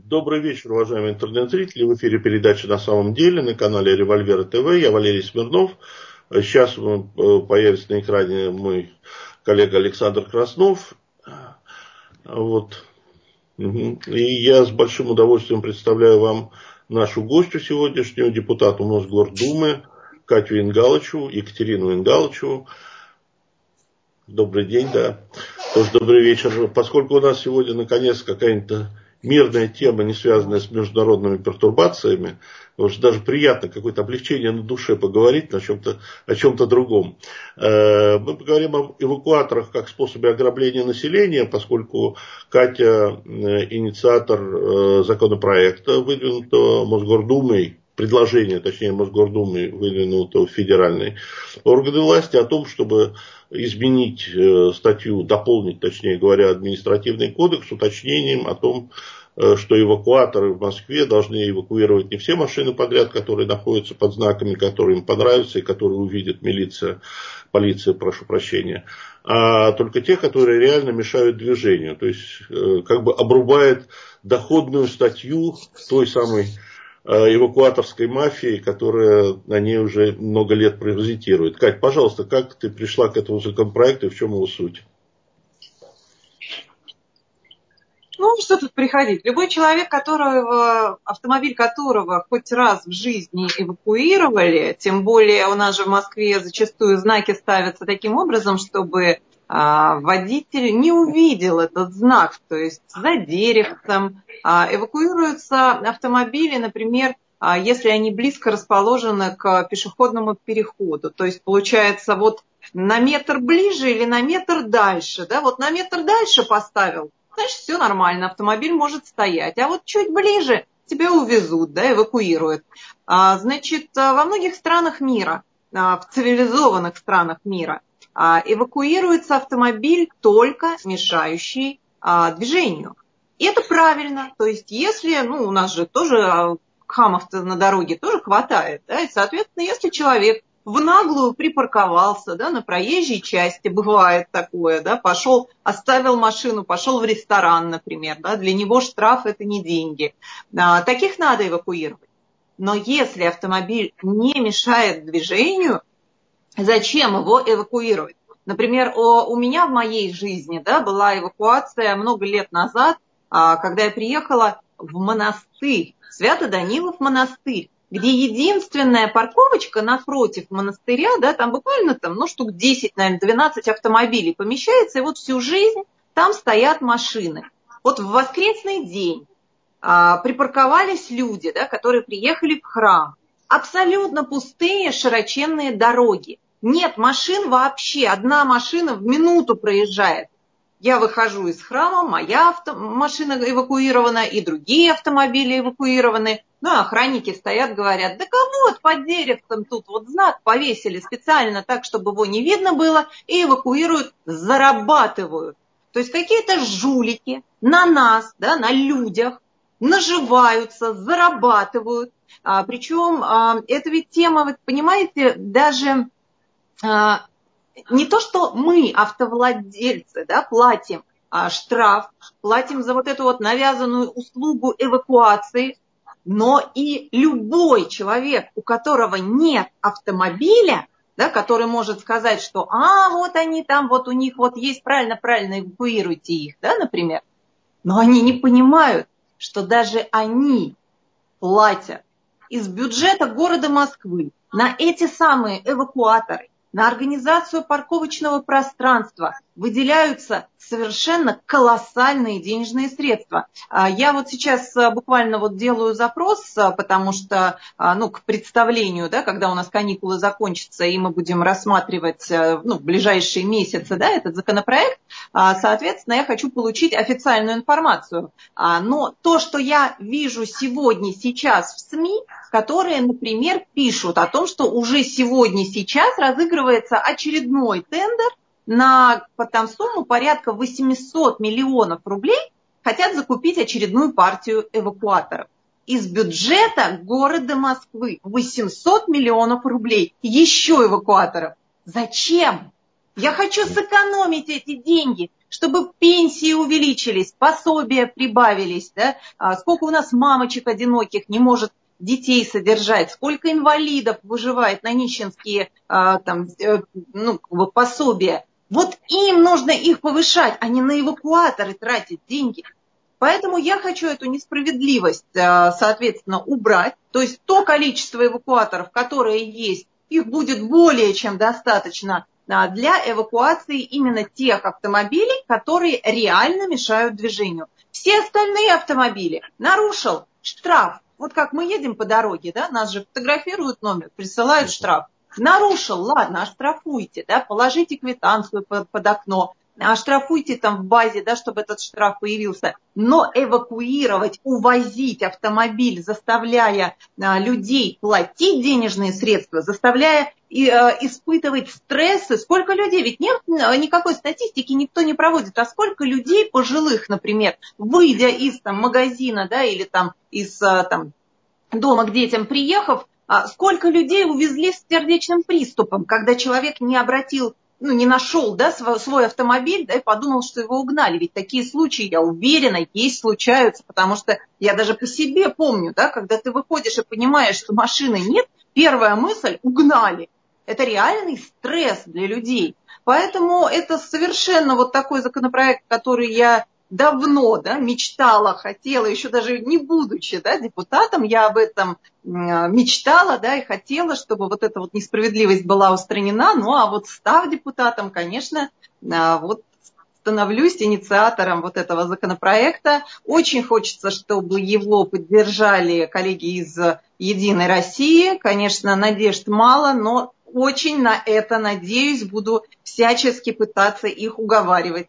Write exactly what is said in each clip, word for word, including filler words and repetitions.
Добрый вечер, уважаемые интернет-зрители. В эфире передача «На самом деле» на канале Револьвера ТВ. Я Валерий Смирнов. Сейчас появится на экране мой коллега Александр Краснов. Вот. И я с большим удовольствием представляю вам нашу гостью сегодняшнюю, депутату Мосгордумы Катю Ингалычеву, Екатерину Ингалычеву. Добрый день, да. Тоже добрый вечер. Поскольку у нас сегодня наконец какая-то мирная тема, не связанная с международными пертурбациями, потому что даже приятно какое-то облегчение на душе поговорить о чем-то, о чем-то другом. Мы поговорим об эвакуаторах как способе ограбления населения, поскольку Катя инициатор законопроекта, выдвинутого Мосгордумой, предложение, точнее, Мосгордумы, выдвинутого федеральной органы власти, о том, чтобы изменить статью, дополнить, точнее говоря, административный кодекс с уточнением о том, что эвакуаторы в Москве должны эвакуировать не все машины подряд, которые находятся под знаками, которые им понравятся и которые увидит милиция, полиция, прошу прощения, а только те, которые реально мешают движению. То есть, как бы обрубает доходную статью той самой эвакуаторской мафии, которая на ней уже много лет паразитирует. Кать, пожалуйста, как ты пришла к этому законопроекту и в чем его суть? Ну, что тут приходить? Любой человек, которого, автомобиль которого хоть раз в жизни эвакуировали, тем более у нас же в Москве зачастую знаки ставятся таким образом, чтобы а, водитель не увидел этот знак, то есть за деревцем. А, эвакуируются автомобили, например, а, если они близко расположены к пешеходному переходу. То есть получается вот на метр ближе или на метр дальше. Да? Вот на метр дальше поставил, значит, все нормально, автомобиль может стоять. А вот чуть ближе тебя увезут, да, эвакуируют. А, значит, во многих странах мира, в цивилизованных странах мира, эвакуируется автомобиль только мешающий движению. И это правильно. То есть, если, ну, у нас же тоже хамов-то на дороге тоже хватает, да, и, соответственно, если человек в наглую припарковался, да, на проезжей части, бывает такое, да, пошел, оставил машину, пошел в ресторан, например, да, для него штраф это не деньги. А, таких надо эвакуировать. Но если автомобиль не мешает движению, зачем его эвакуировать? Например, о, у меня в моей жизни, да, была эвакуация много лет назад, а, когда я приехала в монастырь, Свято-Данилов монастырь, где единственная парковочка напротив монастыря, да, там буквально там, ну, штук десять, наверное, двенадцать автомобилей помещается, и вот всю жизнь там стоят машины. Вот в воскресный день а, припарковались люди, да, которые приехали в храм. Абсолютно пустые широченные дороги. Нет машин вообще, одна машина в минуту проезжает. Я выхожу из храма, моя авто... машина эвакуирована, и другие автомобили эвакуированы. Ну, охранники стоят, говорят, да кого вот под деревцем тут вот знак повесили специально так, чтобы его не видно было, и эвакуируют, зарабатывают. То есть какие-то жулики на нас, да, на людях наживаются, зарабатывают. А, причем а, это ведь тема, вы понимаете, даже... А, не то, что мы, автовладельцы, да, платим а, штраф, платим за вот эту вот навязанную услугу эвакуации, но и любой человек, у которого нет автомобиля, да, который может сказать, что а, вот они там, вот у них вот есть, правильно, правильно, эвакуируйте их, да, например. Но они не понимают, что даже они платят из бюджета города Москвы на эти самые эвакуаторы, на организацию парковочного пространства выделяются совершенно колоссальные денежные средства. Я вот сейчас буквально вот делаю запрос, потому что, ну, к представлению, да, когда у нас каникулы закончатся, и мы будем рассматривать, ну, в ближайшие месяцы, да, этот законопроект, соответственно, я хочу получить официальную информацию. Но то, что я вижу сегодня, сейчас в СМИ, которые, например, пишут о том, что уже сегодня, сейчас разыгрывается очередной тендер на там, сумму порядка восемьсот миллионов рублей, хотят закупить очередную партию эвакуаторов. Из бюджета города Москвы восемьсот миллионов рублей. Еще эвакуаторов. Зачем? Я хочу сэкономить эти деньги, чтобы пенсии увеличились, пособия прибавились, да? А сколько у нас мамочек одиноких не может детей содержать, сколько инвалидов выживает на нищенские а, там, э, ну, пособия. Вот им нужно их повышать, а не на эвакуаторы тратить деньги. Поэтому я хочу эту несправедливость, соответственно, убрать. То есть то количество эвакуаторов, которые есть, их будет более чем достаточно для эвакуации именно тех автомобилей, которые реально мешают движению. Все остальные автомобили нарушил штраф. Вот как мы едем по дороге, да, нас же фотографируют номер, присылают штраф. Нарушил, ладно, оштрафуйте, да, положите квитанцию под, под окно, оштрафуйте там в базе, да, чтобы этот штраф появился. Но эвакуировать, увозить автомобиль, заставляя а, людей платить денежные средства, заставляя и, а, испытывать стрессы. Сколько людей? Ведь нет никакой статистики, никто не проводит. А сколько людей пожилых, например, выйдя из там, магазина, да, или там, из а, там, дома к детям приехав, а, сколько людей увезли с сердечным приступом, когда человек не обратил, ну, не нашел, да, свой, свой автомобиль, да, и подумал, что его угнали. Ведь такие случаи, я уверена, есть, случаются, потому что я даже по себе помню, да, когда ты выходишь и понимаешь, что машины нет, первая мысль – угнали. Это реальный стресс для людей. Поэтому это совершенно вот такой законопроект, который я давно, да, мечтала, хотела, еще даже не будучи, да, депутатом, я об этом мечтала, да, и хотела, чтобы вот эта вот несправедливость была устранена. Ну, а вот став депутатом, конечно, вот становлюсь инициатором вот этого законопроекта. Очень хочется, чтобы его поддержали коллеги из «Единой России». Конечно, надежд мало, но очень на это надеюсь, буду всячески пытаться их уговаривать.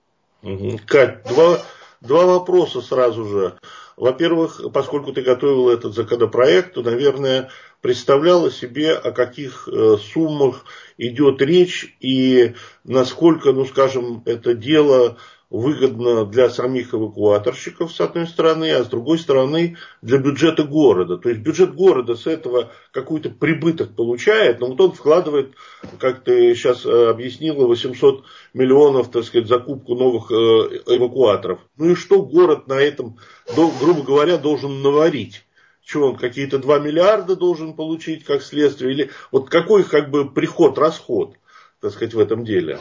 Угу. Кать, два, два вопроса сразу же. Во-первых, поскольку ты готовила этот законопроект, то, наверное, представляла себе, о каких э, суммах идет речь и насколько, ну скажем, это дело выгодно для самих эвакуаторщиков, с одной стороны, а с другой стороны для бюджета города. То есть бюджет города с этого какой-то прибыток получает, но вот он вкладывает, как ты сейчас объяснила, восемьсот миллионов, так сказать, закупку новых эвакуаторов. Ну и что город на этом, грубо говоря, должен наварить? Что он, какие-то два миллиарда должен получить как следствие? Или вот какой как бы приход-расход, так сказать, в этом деле?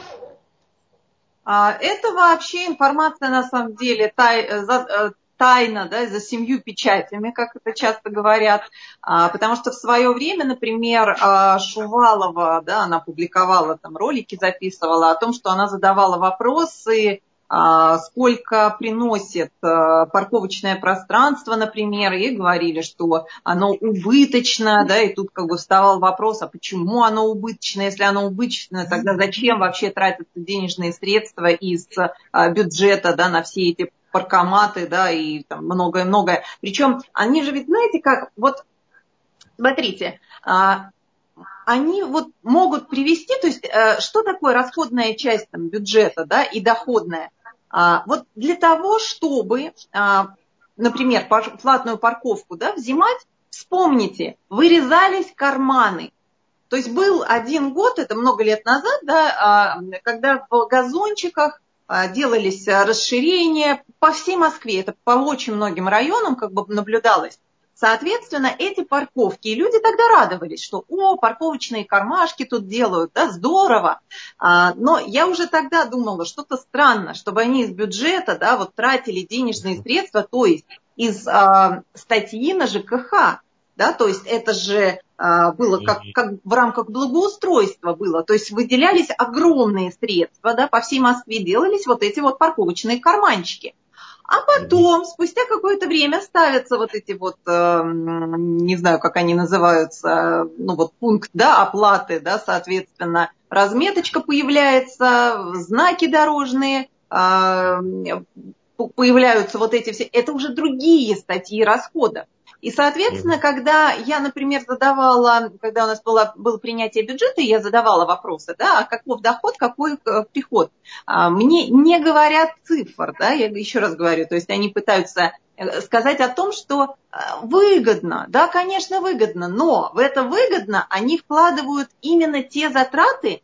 Это вообще информация, на самом деле, тай, тайна, да, за семью печатями, как это часто говорят, потому что в свое время, например, Шувалова, да, она публиковала там ролики, записывала о том, что она задавала вопросы, сколько приносит парковочное пространство, например, и говорили, что оно убыточно, да, и тут как бы вставал вопрос, а почему оно убыточно? Если оно убыточно, тогда зачем вообще тратятся денежные средства из бюджета, да, на все эти паркоматы, да, и там многое-многое. Причем они же ведь, знаете, как, вот, смотрите, они вот могут привести, то есть что такое расходная часть там, бюджета, да, и доходная? Вот для того, чтобы, например, платную парковку, да, взимать, вспомните, вырезались карманы. То есть был один год, это много лет назад, да, когда в газончиках делались расширения по всей Москве, это по очень многим районам как бы наблюдалось. Соответственно, эти парковки, и люди тогда радовались, что о, парковочные кармашки тут делают, да, здорово. А, но я уже тогда думала, что-то странно, чтобы они из бюджета, да, вот тратили денежные средства, то есть из а, статьи на ЖКХ, да, то есть это же а, было как, как в рамках благоустройства было, то есть выделялись огромные средства, да, по всей Москве делались вот эти вот парковочные карманчики. А потом, спустя какое-то время, ставятся вот эти вот, э, не знаю, как они называются, ну вот пункт, да, оплаты, да, соответственно, разметочка появляется, знаки дорожные, э, появляются вот эти все, это уже другие статьи расходов. И, соответственно, когда я, например, задавала, когда у нас было, было принятие бюджета, я задавала вопросы, да, а каков доход, какой приход. Мне не говорят цифр, да, я еще раз говорю, то есть они пытаются сказать о том, что выгодно, да, конечно, выгодно, но в это выгодно они вкладывают именно те затраты,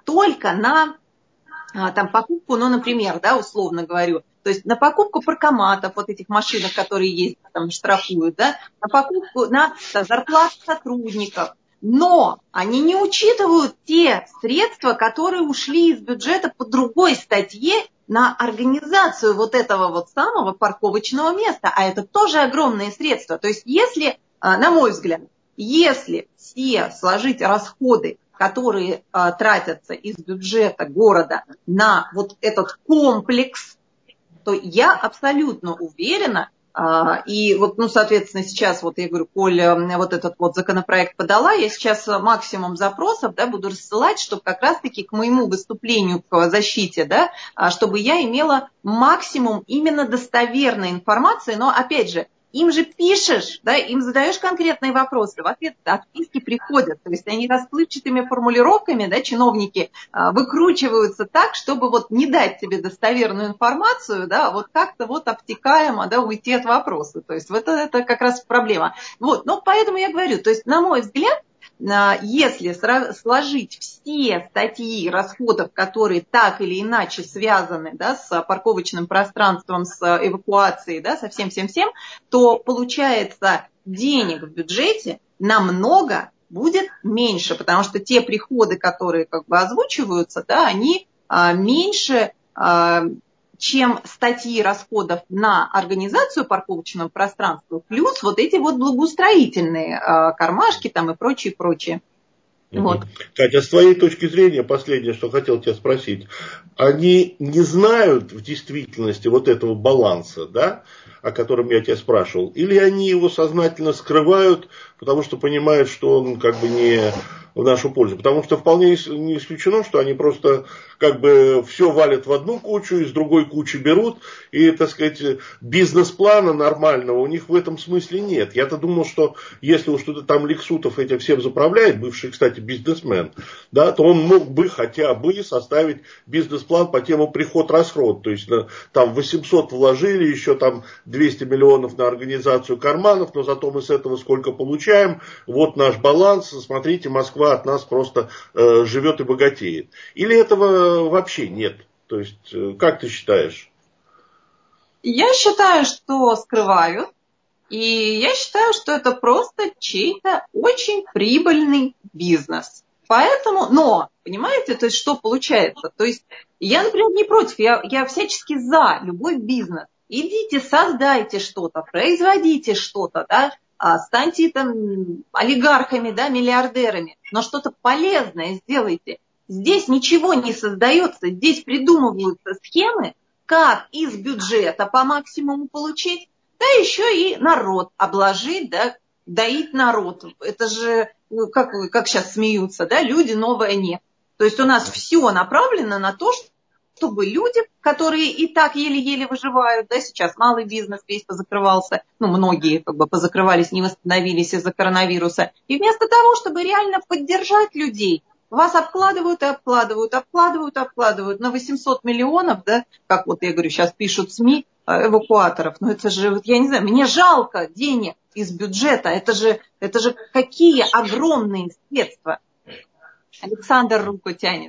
только на там, покупку, ну, например, да, условно говорю, то есть на покупку паркоматов, вот этих машинок, которые есть, там, штрафуют, да, на покупку, на зарплату сотрудников. Но они не учитывают те средства, которые ушли из бюджета по другой статье на организацию вот этого вот самого парковочного места. А это тоже огромные средства. То есть если, на мой взгляд, если все сложить расходы, которые а, тратятся из бюджета города на вот этот комплекс, то я абсолютно уверена, а, и вот, ну, соответственно, сейчас, вот я говорю, коль вот этот вот законопроект подала, я сейчас максимум запросов, да, буду рассылать, чтобы как раз-таки к моему выступлению к защите, да, чтобы я имела максимум именно достоверной информации, но, опять же, им же пишешь, да, им задаешь конкретные вопросы, в ответ отписки приходят. То есть они расплывчатыми формулировками, да, чиновники а, выкручиваются так, чтобы вот не дать тебе достоверную информацию, да, а вот как-то вот обтекаемо, да, уйти от вопроса. То есть вот это, это как раз проблема. Вот, но поэтому я говорю, то есть на мой взгляд, если сложить все статьи расходов, которые так или иначе связаны, да, с парковочным пространством, с эвакуацией, да, со всем-всем-всем, то получается денег в бюджете намного будет меньше, потому что те приходы, которые как бы озвучиваются, да, они а, меньше, а, чем статьи расходов на организацию парковочного пространства, плюс вот эти вот благоустроительные а, кармашки там и прочее, прочее. Угу. Вот. Катя, с твоей точки зрения, последнее, что хотел тебя спросить, они не знают в действительности вот этого баланса, да, о котором я тебя спрашивал, или они его сознательно скрывают, потому что понимают, что он как бы не в нашу пользу? Потому что вполне не исключено, что они просто как бы все валят в одну кучу, из другой кучи берут, и, так сказать, бизнес-плана нормального у них в этом смысле нет. Я-то думал, что если уж что-то там Лексутов этим всем заправляет, бывший, кстати, бизнесмен, да, то он мог бы хотя бы составить бизнес-план по тему приход-расход. То есть там восемьсот вложили, еще там двести миллионов на организацию карманов, но зато мы с этого сколько получаем, вот наш баланс, смотрите, Москва от нас просто э, живет и богатеет. Или этого вообще нет? То есть, э, как ты считаешь? Я считаю, что скрывают, и я считаю, что это просто чей-то очень прибыльный бизнес. Поэтому, но, понимаете, то есть что получается? То есть я, например, не против, я, я всячески за любой бизнес. Идите, создайте что-то, производите что-то, да, станьте там олигархами, да, миллиардерами, но что-то полезное сделайте. Здесь ничего не создается, здесь придумываются схемы, как из бюджета по максимуму получить, да еще и народ обложить, да, доить народ. Это же, как, как сейчас смеются, да, люди новое не. То есть у нас все направлено на то, чтобы люди, которые и так еле-еле выживают, да, сейчас малый бизнес весь позакрывался, ну, многие как бы позакрывались, не восстановились из-за коронавируса, и вместо того, чтобы реально поддержать людей, вас обкладывают и обкладывают, обкладывают, обкладывают на восемьсот миллионов, да, как вот я говорю, сейчас пишут СМИ, эвакуаторов. Ну это же, я не знаю, мне жалко денег из бюджета, это же, это же какие огромные средства. Александр руку тянет.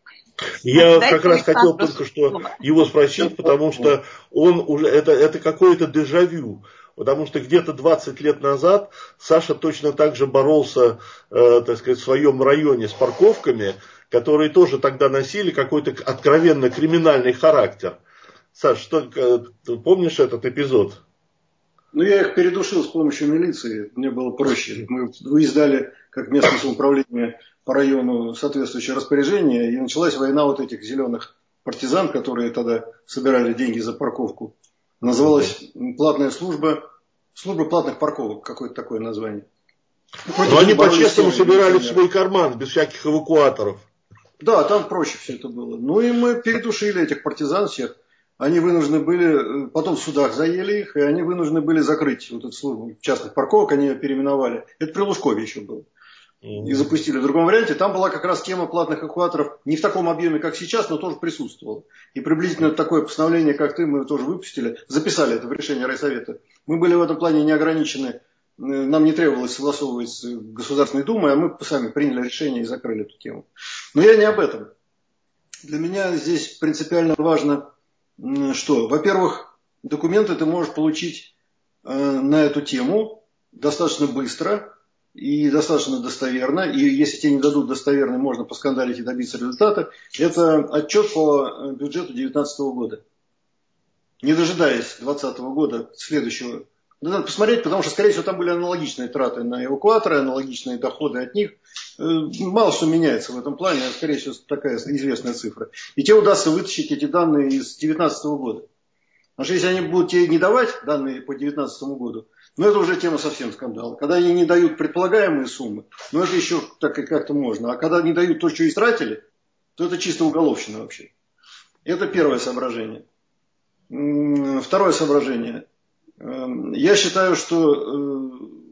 Я Дайте как раз хотел только что его спросить, потому что он уже, это, это какое-то дежавю. Потому что где-то двадцать лет назад Саша точно так же боролся, э, так сказать, в своем районе с парковками, которые тоже тогда носили какой-то откровенно криминальный характер. Саш, что, ты помнишь этот эпизод? Ну, я их передушил с помощью милиции, мне было проще. Мы издали, как местное самоуправление по району, соответствующее распоряжение, и началась война вот этих зеленых партизан, которые тогда собирали деньги за парковку. Называлась платная служба, служба платных парковок, какое-то такое название. Но они по-честному собирали в свой карман, без всяких эвакуаторов. Да, там проще все это было. Ну и мы передушили этих партизан всех. Они вынуждены были, потом в судах заели их, и они вынуждены были закрыть вот эту службу частных парковок, они ее переименовали. Это при Лужкове еще было. И запустили в другом варианте. Там была как раз тема платных эвакуаторов не в таком объеме, как сейчас, но тоже присутствовала. И приблизительно такое постановление, как ты, мы тоже выпустили, записали это в решение райсовета. Мы были в этом плане не ограничены, нам не требовалось согласовывать с Государственной Думой, а мы сами приняли решение и закрыли эту тему. Но я не об этом. Для меня здесь принципиально важно, что, во-первых, документы ты можешь получить на эту тему достаточно быстро и достаточно достоверно. И если тебе не дадут достоверный, можно поскандалить и добиться результата. Это отчет по бюджету две тысячи девятнадцатого года. Не дожидаясь две тысячи двадцатого года, следующего. Надо посмотреть, потому что, скорее всего, там были аналогичные траты на эвакуаторы, аналогичные доходы от них. Мало что меняется в этом плане, а скорее всего, такая известная цифра. И тебе удастся вытащить эти данные из две тысячи девятнадцатого года. Потому что если они будут тебе не давать данные по две тысячи девятнадцатому году, ну это уже тема совсем скандала. Когда они не дают предполагаемые суммы, ну это еще так и как-то можно. А когда не дают то, что истратили, то это чисто уголовщина вообще. Это первое соображение. Второе соображение. Я считаю, что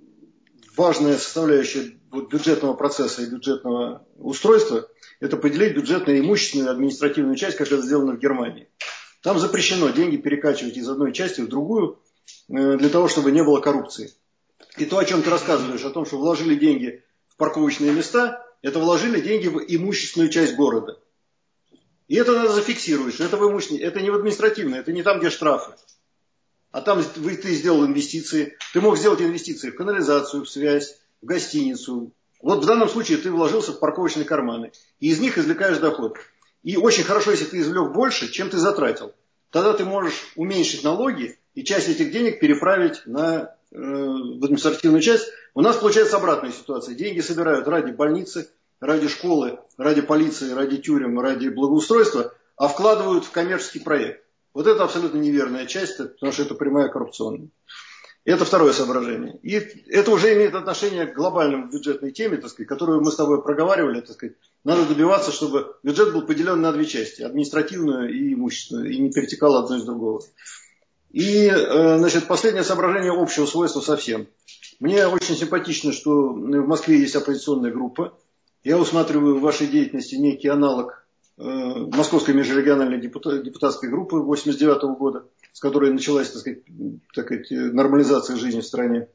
важная составляющая бюджетного процесса и бюджетного устройства – это поделить бюджетную, имущественную и административную часть, как это сделано в Германии. Там запрещено деньги перекачивать из одной части в другую для того, чтобы не было коррупции. И то, о чем ты рассказываешь, о том, что вложили деньги в парковочные места, это вложили деньги в имущественную часть города. И это надо зафиксировать, что это, в имущественное, это не в административное, это не там, где штрафы. А там ты сделал инвестиции, ты мог сделать инвестиции в канализацию, в связь, в гостиницу. Вот в данном случае ты вложился в парковочные карманы. И из них извлекаешь доход. И очень хорошо, если ты извлек больше, чем ты затратил. Тогда ты можешь уменьшить налоги и часть этих денег переправить на, э, в административную часть. У нас получается обратная ситуация. Деньги собирают ради больницы, ради школы, ради полиции, ради тюрем, ради благоустройства, а вкладывают в коммерческий проект. Вот это абсолютно неверная часть, потому что это прямая коррупционная. Это второе соображение. И это уже имеет отношение к глобальной бюджетной теме, так сказать, которую мы с тобой проговаривали. Так сказать. Надо добиваться, чтобы бюджет был поделен на две части. Административную и имущественную. И не перетекало одно из другого. И значит, последнее соображение общего свойства совсем. Мне очень симпатично, что в Москве есть оппозиционная группа. Я усматриваю в вашей деятельности некий аналог Московской межрегиональной депутатской группы восемьдесят девятого года, с которой началась, так сказать, так сказать, нормализация жизни в стране.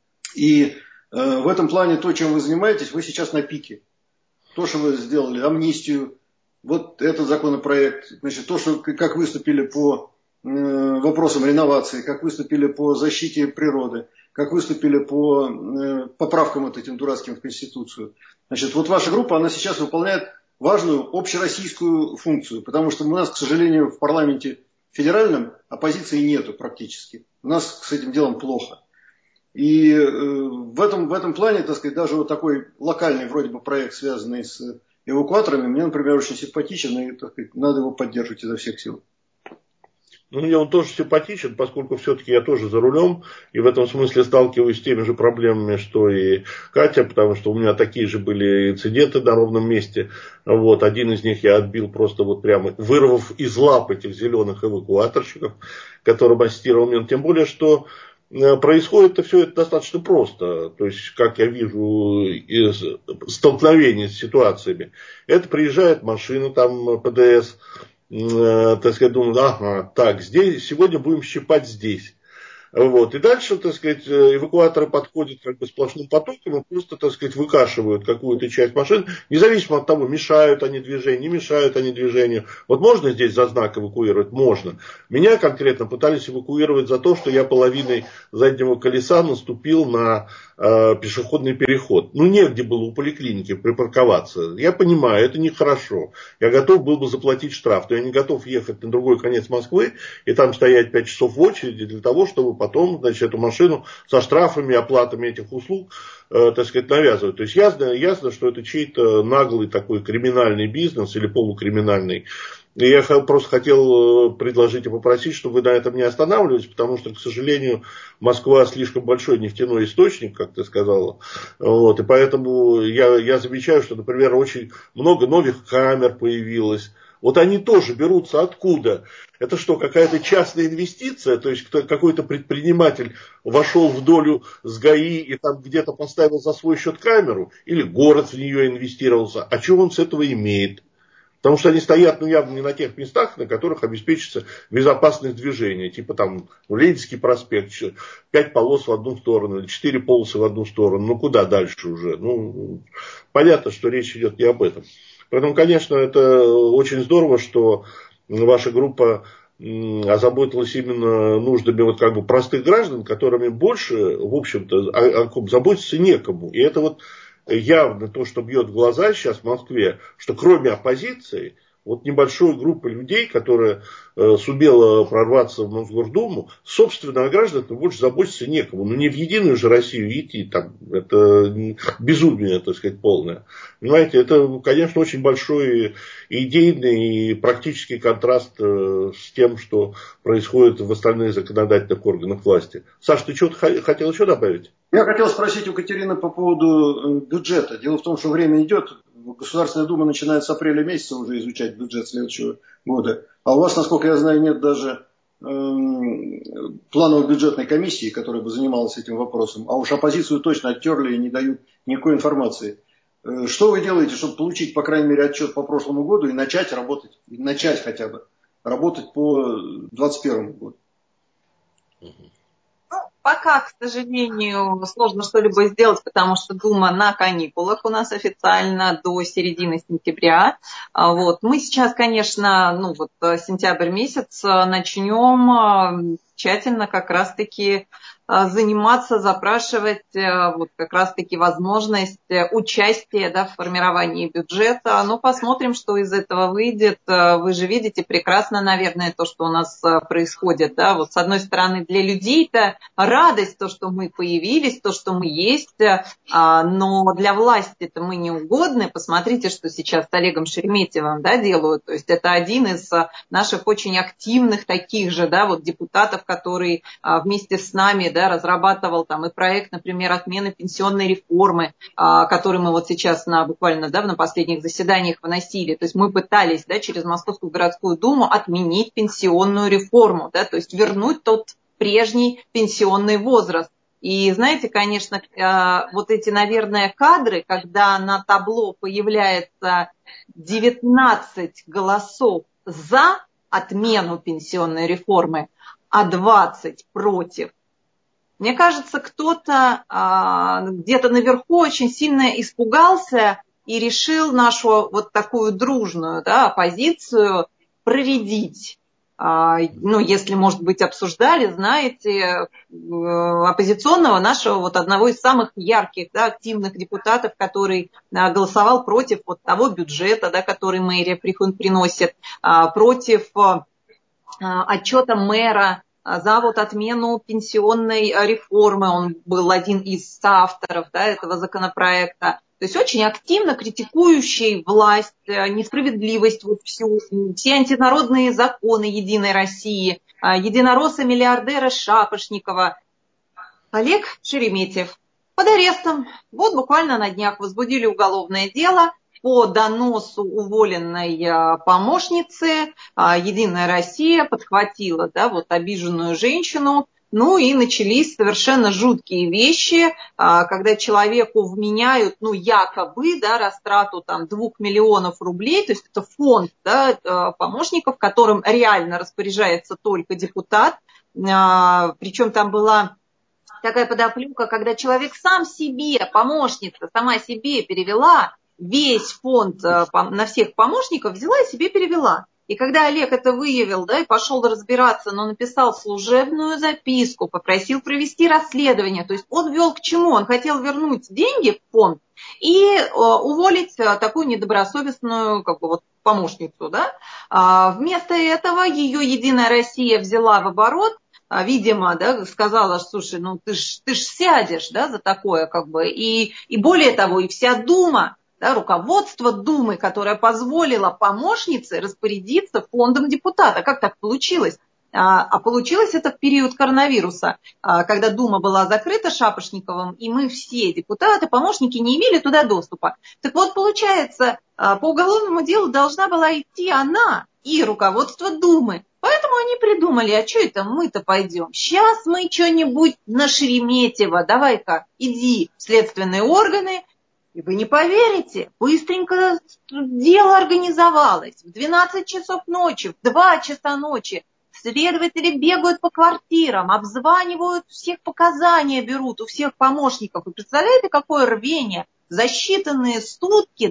И э, в этом плане то, чем вы занимаетесь, вы сейчас на пике. То, что вы сделали, амнистию, вот этот законопроект, значит, то, что, как выступили по э, вопросам реновации, как выступили по защите природы, как выступили по э, поправкам вот этим дурацким в Конституцию. Значит, вот ваша группа, она сейчас выполняет важную общероссийскую функцию, потому что у нас, к сожалению, в парламенте федеральном оппозиции нету практически. У нас с этим делом плохо. И э, в, этом, в этом плане, так сказать, даже вот такой локальный вроде бы проект, связанный с эвакуаторами, мне, например, очень симпатичен, и, так сказать, надо его поддерживать изо всех сил. Ну, мне он тоже симпатичен, поскольку все-таки я тоже за рулем, и в этом смысле сталкиваюсь с теми же проблемами, что и Катя, потому что у меня такие же были инциденты на ровном месте. Вот, один из них я отбил просто вот прямо, вырвав из лап этих зеленых эвакуаторщиков, которым ассистировал мне. Тем более, что происходит все это достаточно просто. То есть, как я вижу из столкновений с ситуациями. Это приезжает машина, там ПДС, так сказать, думаю, ага, так, здесь, сегодня будем щипать здесь. Вот. И дальше, так сказать, эвакуаторы подходят как бы сплошным потоком и просто, так сказать, выкашивают какую-то часть машин, независимо от того, мешают они движению, не мешают они движению. Вот можно здесь за знак эвакуировать? Можно. Меня конкретно пытались эвакуировать за то, что я половиной заднего колеса наступил на э, пешеходный переход. Ну, негде было у поликлиники припарковаться. Я понимаю, это нехорошо. Я готов был бы заплатить штраф, но я не готов ехать на другой конец Москвы и там стоять пять часов в очереди для того, чтобы потом, значит, эту машину со штрафами, оплатами этих услуг, э, так сказать, навязывать. То есть ясно, ясно, что это чей-то наглый такой криминальный бизнес или полукриминальный. И я просто хотел предложить и попросить, чтобы вы на этом не останавливались, потому что, к сожалению, Москва слишком большой нефтяной источник, как ты сказала. Вот, и поэтому я, я замечаю, что, например, очень много новых камер появилось. Вот они тоже берутся откуда? Это что, какая-то частная инвестиция? То есть какой-то предприниматель вошел в долю с ГАИ и там где-то поставил за свой счет камеру? Или город в нее инвестировался? А что он с этого имеет? Потому что они стоят, ну, явно не на тех местах, на которых обеспечится безопасность движения. Типа там Ленинский проспект, пять полос в одну сторону, или четыре полосы в одну сторону. Ну, куда дальше уже? Ну, понятно, что речь идет не об этом. Поэтому, конечно, это очень здорово, что ваша группа озаботилась именно нуждами вот как бы простых граждан, которыми больше, в общем-то, о, о ком заботиться некому. И это вот явно то, что бьет в глаза сейчас в Москве, что кроме оппозиции, вот небольшой группы людей, которая э, сумела прорваться в Мосгордуму, собственно, о гражданах больше заботиться некому. Ну, не в единую же Россию идти, там, это безумие, так сказать, полное. Понимаете, это, конечно, очень большой идейный и практический контраст э, с тем, что происходит в остальных законодательных органах власти. Саш, ты что-то хотел еще добавить? Я хотел спросить у Катерины по поводу бюджета. Дело в том, что время идет. Государственная Дума начинает с апреля месяца уже изучать бюджет следующего года. А у вас, насколько я знаю, нет даже эм, плановой бюджетной комиссии, которая бы занималась этим вопросом. А уж оппозицию точно оттерли и не дают никакой информации. Э, что вы делаете, чтобы получить, по крайней мере, отчет по прошлому году и начать работать, и начать хотя бы работать по двадцать первому году? Пока, к сожалению, сложно что-либо сделать, потому что Дума на каникулах у нас официально до середины сентября. Вот. Мы сейчас, конечно, ну вот сентябрь месяц начнем тщательно как раз-таки заниматься, запрашивать вот как раз-таки возможность участия, да, в формировании бюджета. Ну, посмотрим, что из этого выйдет. Вы же видите прекрасно, наверное, то, что у нас происходит. Да? Вот с одной стороны, для людей-то радость, то, что мы появились, то, что мы есть, но для власти-то мы не угодны. Посмотрите, что сейчас с Олегом Шереметьевым, да, делают. То есть это один из наших очень активных таких же, да, вот депутатов, который вместе с нами, да, разрабатывал там и проект, например, отмены пенсионной реформы, а, который мы вот сейчас на, буквально, да, на последних заседаниях выносили. То есть мы пытались, да, через Московскую городскую думу отменить пенсионную реформу, да, то есть вернуть тот прежний пенсионный возраст. И знаете, конечно, вот эти, наверное, кадры, когда на табло появляется девятнадцать голосов за отмену пенсионной реформы, а двадцать против. Мне кажется, кто-то а, где-то наверху очень сильно испугался и решил нашу вот такую дружную, да, оппозицию проредить. А, ну, если, может быть, обсуждали, знаете, оппозиционного нашего вот одного из самых ярких, да, активных депутатов, который а, голосовал против вот того бюджета, да, который мэрия приносит, а, против а, отчета мэра за вот отмену пенсионной реформы. Он был один из соавторов, да, этого законопроекта. То есть очень активно критикующий власть, несправедливость, вот всю, все антинародные законы Единой России, единоросса-миллиардера Шапошникова. Олег Шереметьев под арестом. Вот буквально на днях возбудили уголовное дело по доносу уволенной помощницы. Единая Россия подхватила, да, вот обиженную женщину. Ну и начались совершенно жуткие вещи, когда человеку вменяют, ну якобы, да, растрату там двух миллионов рублей, то есть это фонд, да, помощников, которым реально распоряжается только депутат. Причем там была такая подоплека, когда человек сам себе, помощница сама себе перевела весь фонд на всех помощников, взяла и себе перевела. И когда Олег это выявил, да, и пошел разбираться, но написал служебную записку, попросил провести расследование, то есть он вел к чему? Он хотел вернуть деньги в фонд и э, уволить такую недобросовестную, как бы, вот, помощницу, да. А вместо этого ее Единая Россия взяла в оборот, видимо, да, сказала, слушай, ну ты ж, ты ж сядешь, да, за такое, как бы, и, и более того, и вся Дума, да, руководство Думы, которое позволило помощнице распорядиться фондом депутата. Как так получилось? А, а получилось это в период коронавируса, когда Дума была закрыта Шапошниковым, и мы все депутаты, помощники не имели туда доступа. Так вот, получается, по уголовному делу должна была идти она и руководство Думы. Поэтому они придумали, а что это мы-то пойдем? Сейчас мы что-нибудь на Шереметьева, давай-ка, иди в следственные органы. И вы не поверите, быстренько дело организовалось. В двенадцать часов ночи, в два часа ночи следователи бегают по квартирам, обзванивают, всех показания берут у всех помощников. Вы представляете, какое рвение? За считанные сутки, да,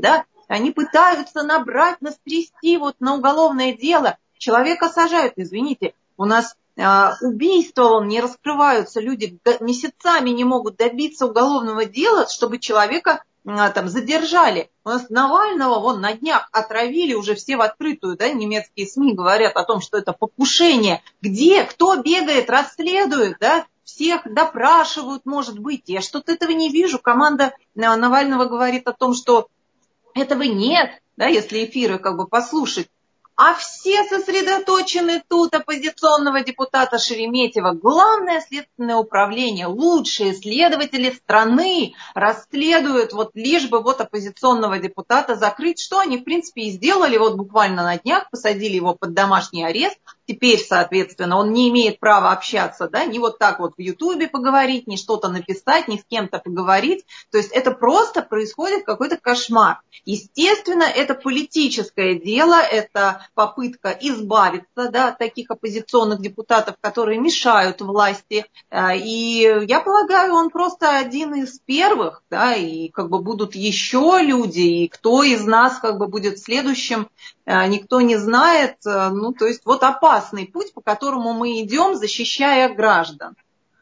они пытаются набрать, настрясти вот на уголовное дело. Человека сажают, извините, у нас а, убийства вон, не раскрываются, люди месяцами не могут добиться уголовного дела, чтобы человека а, там задержали. У нас Навального вон на днях отравили, уже все в открытую, да, немецкие СМИ говорят о том, что это покушение. Где, кто бегает, расследует, да, всех допрашивают, может быть. Я что-то этого не вижу. Команда Навального говорит о том, что этого нет, да, если эфиры как бы послушать. А все сосредоточены тут, оппозиционного депутата Шереметьева. Главное следственное управление, лучшие следователи страны расследуют, вот лишь бы вот оппозиционного депутата закрыть, что они, в принципе, и сделали. Вот буквально на днях посадили его под домашний арест. Теперь, соответственно, он не имеет права общаться, да, ни вот так вот в Ютубе поговорить, ни что-то написать, ни с кем-то поговорить. То есть это просто происходит какой-то кошмар. Естественно, это политическое дело, это попытка избавиться, да, от таких оппозиционных депутатов, которые мешают власти. И я полагаю, он просто один из первых, да, и как бы будут еще люди, и кто из нас как бы будет следующим, никто не знает. Ну, то есть вот опасный путь, по которому мы идем, защищая граждан.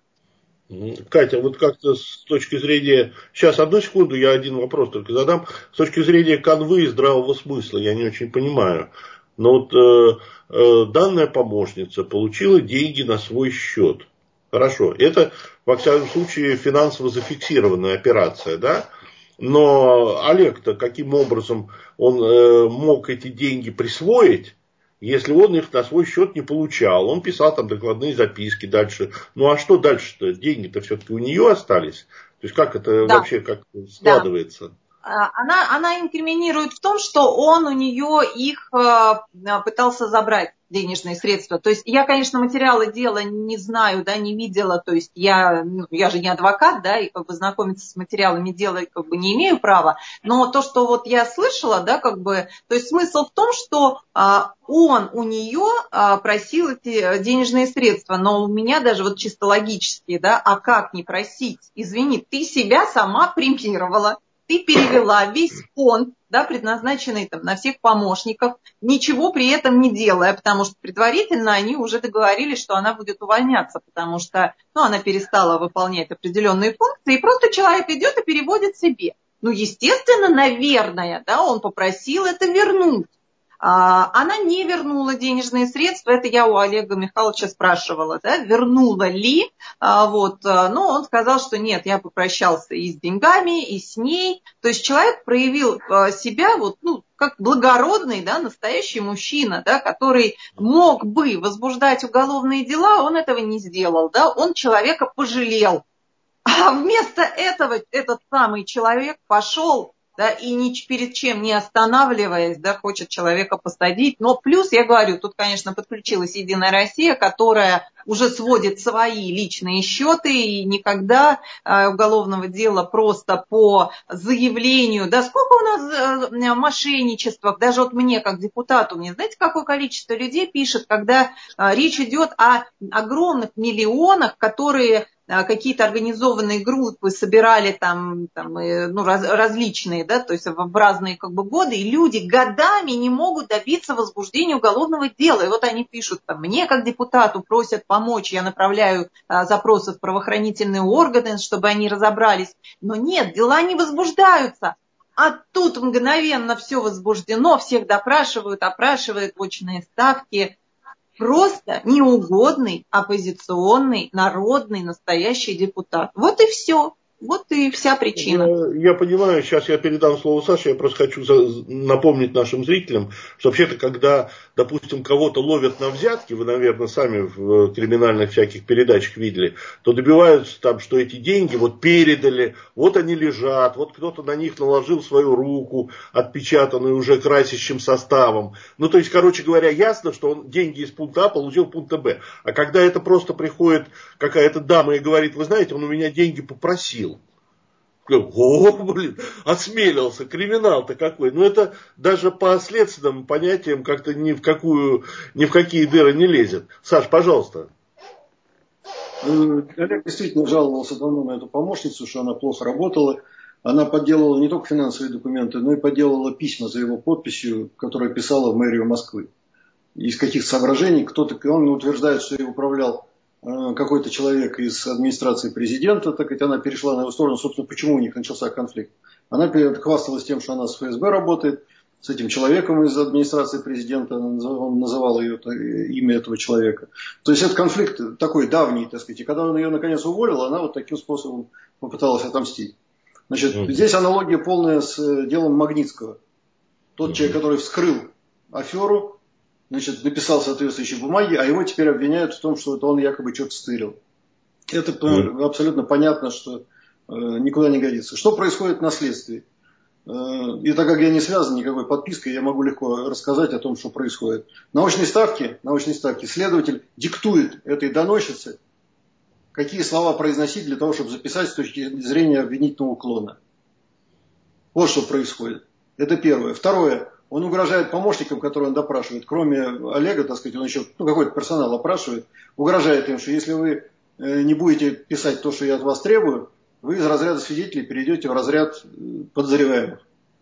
Катя, вот как-то с точки зрения... Сейчас, одну секунду, я один вопрос только задам. С точки зрения канвы и здравого смысла, я не очень понимаю. Но вот э, э, данная помощница получила деньги на свой счет. Хорошо, это, во всяком случае, финансово зафиксированная операция, да? Но Олег-то каким образом он э, мог эти деньги присвоить, если он их на свой счет не получал? Он писал там докладные записки дальше. Ну а что дальше-то? Деньги-то все-таки у нее остались? То есть как это да. вообще как складывается? Да. Она, она инкриминирует в том, что он у нее их э, пытался забрать, денежные средства. То есть я, конечно, материалы дела не знаю, да, не видела, то есть я, ну, я же не адвокат, да, и как бы знакомиться с материалами дела как бы не имею права, но то, что вот я слышала, да, как бы, то есть смысл в том, что а, он у нее а, просил эти денежные средства, но у меня даже вот чисто логически, да, а как не просить? Извини, ты себя сама премировала. Ты перевела весь фонд, да, предназначенный там, на всех помощников, ничего при этом не делая, потому что предварительно они уже договорились, что она будет увольняться, потому что ну, она перестала выполнять определенные функции, и просто человек идет и переводит себе. Ну, естественно, наверное, да, он попросил это вернуть. Она не вернула денежные средства, это я у Олега Михайловича спрашивала, да, вернула ли, вот, но он сказал, что нет, я попрощался и с деньгами, и с ней, то есть человек проявил себя вот, ну, как благородный, да, настоящий мужчина, да, который мог бы возбуждать уголовные дела, он этого не сделал, да, он человека пожалел, а вместо этого этот самый человек пошел, да, и ни перед чем не останавливаясь, да, хочет человека посадить. Но плюс, я говорю, тут, конечно, подключилась Единая Россия, которая уже сводит свои личные счеты и никогда э, уголовного дела просто по заявлению, да, сколько у нас э, мошенничества, даже вот мне, как депутату, мне, знаете, какое количество людей пишет, когда э, речь идет о огромных миллионах, которые какие-то организованные группы собирали там, там ну, раз, различные, да, то есть в разные как бы годы, и люди годами не могут добиться возбуждения уголовного дела. И вот они пишут, там, мне как депутату просят помочь, я направляю а, запросы в правоохранительные органы, чтобы они разобрались. Но нет, дела не возбуждаются. А тут мгновенно все возбуждено, всех допрашивают, опрашивают, очные ставки. Просто неугодный, оппозиционный, народный, настоящий депутат. Вот и все. Вот и вся причина. Я, я понимаю, сейчас я передам слово Саше, я просто хочу за, напомнить нашим зрителям, что вообще-то, когда, допустим, кого-то ловят на взятки, вы, наверное, сами в криминальных всяких передачах видели, то добиваются там, что эти деньги вот передали, вот они лежат, вот кто-то на них наложил свою руку, отпечатанную уже красящим составом. Ну, то есть, короче говоря, ясно, что он деньги из пункта А получил в пункте Б. А когда это просто приходит какая-то дама и говорит, вы знаете, он у меня деньги попросил. О, блин, осмелился, криминал-то какой. Ну, это даже по следственным понятиям как-то ни в какую, ни в какие дыры не лезет. Саш, пожалуйста. Олег действительно жаловался давно на эту помощницу, что она плохо работала. она подделала не только финансовые документы, но и подделала письма за его подписью, которые писала в мэрию Москвы. Из каких соображений кто-то, он утверждает, что ее управлял какой-то человек из администрации президента, так как она перешла на его сторону, собственно, почему у них начался конфликт. Она хвасталась тем, что она с ФСБ работает, с этим человеком из администрации президента, он называл ее, имя этого человека. То есть это конфликт такой давний, так сказать, и когда он ее наконец уволил, она вот таким способом попыталась отомстить. Значит, mm-hmm. здесь аналогия полная с делом Магнитского. Тот mm-hmm. человек, который вскрыл аферу, значит, написал соответствующие бумаги, а его теперь обвиняют в том, что это он якобы что-то стырил. Это mm-hmm. абсолютно понятно, что э, никуда не годится. Что происходит на следствии? Э, и так как я не связан никакой подпиской, я могу легко рассказать о том, что происходит. Научной ставки, научной ставки следователь диктует этой доносчице, какие слова произносить для того, чтобы записать с точки зрения обвинительного уклона. Вот что происходит. Это первое. Второе. Он угрожает помощникам, которые он допрашивает, кроме Олега, так сказать, он еще ну, какой-то персонал опрашивает, угрожает им, что если вы не будете писать то, что я от вас требую, вы из разряда свидетелей перейдете в разряд подозреваемых.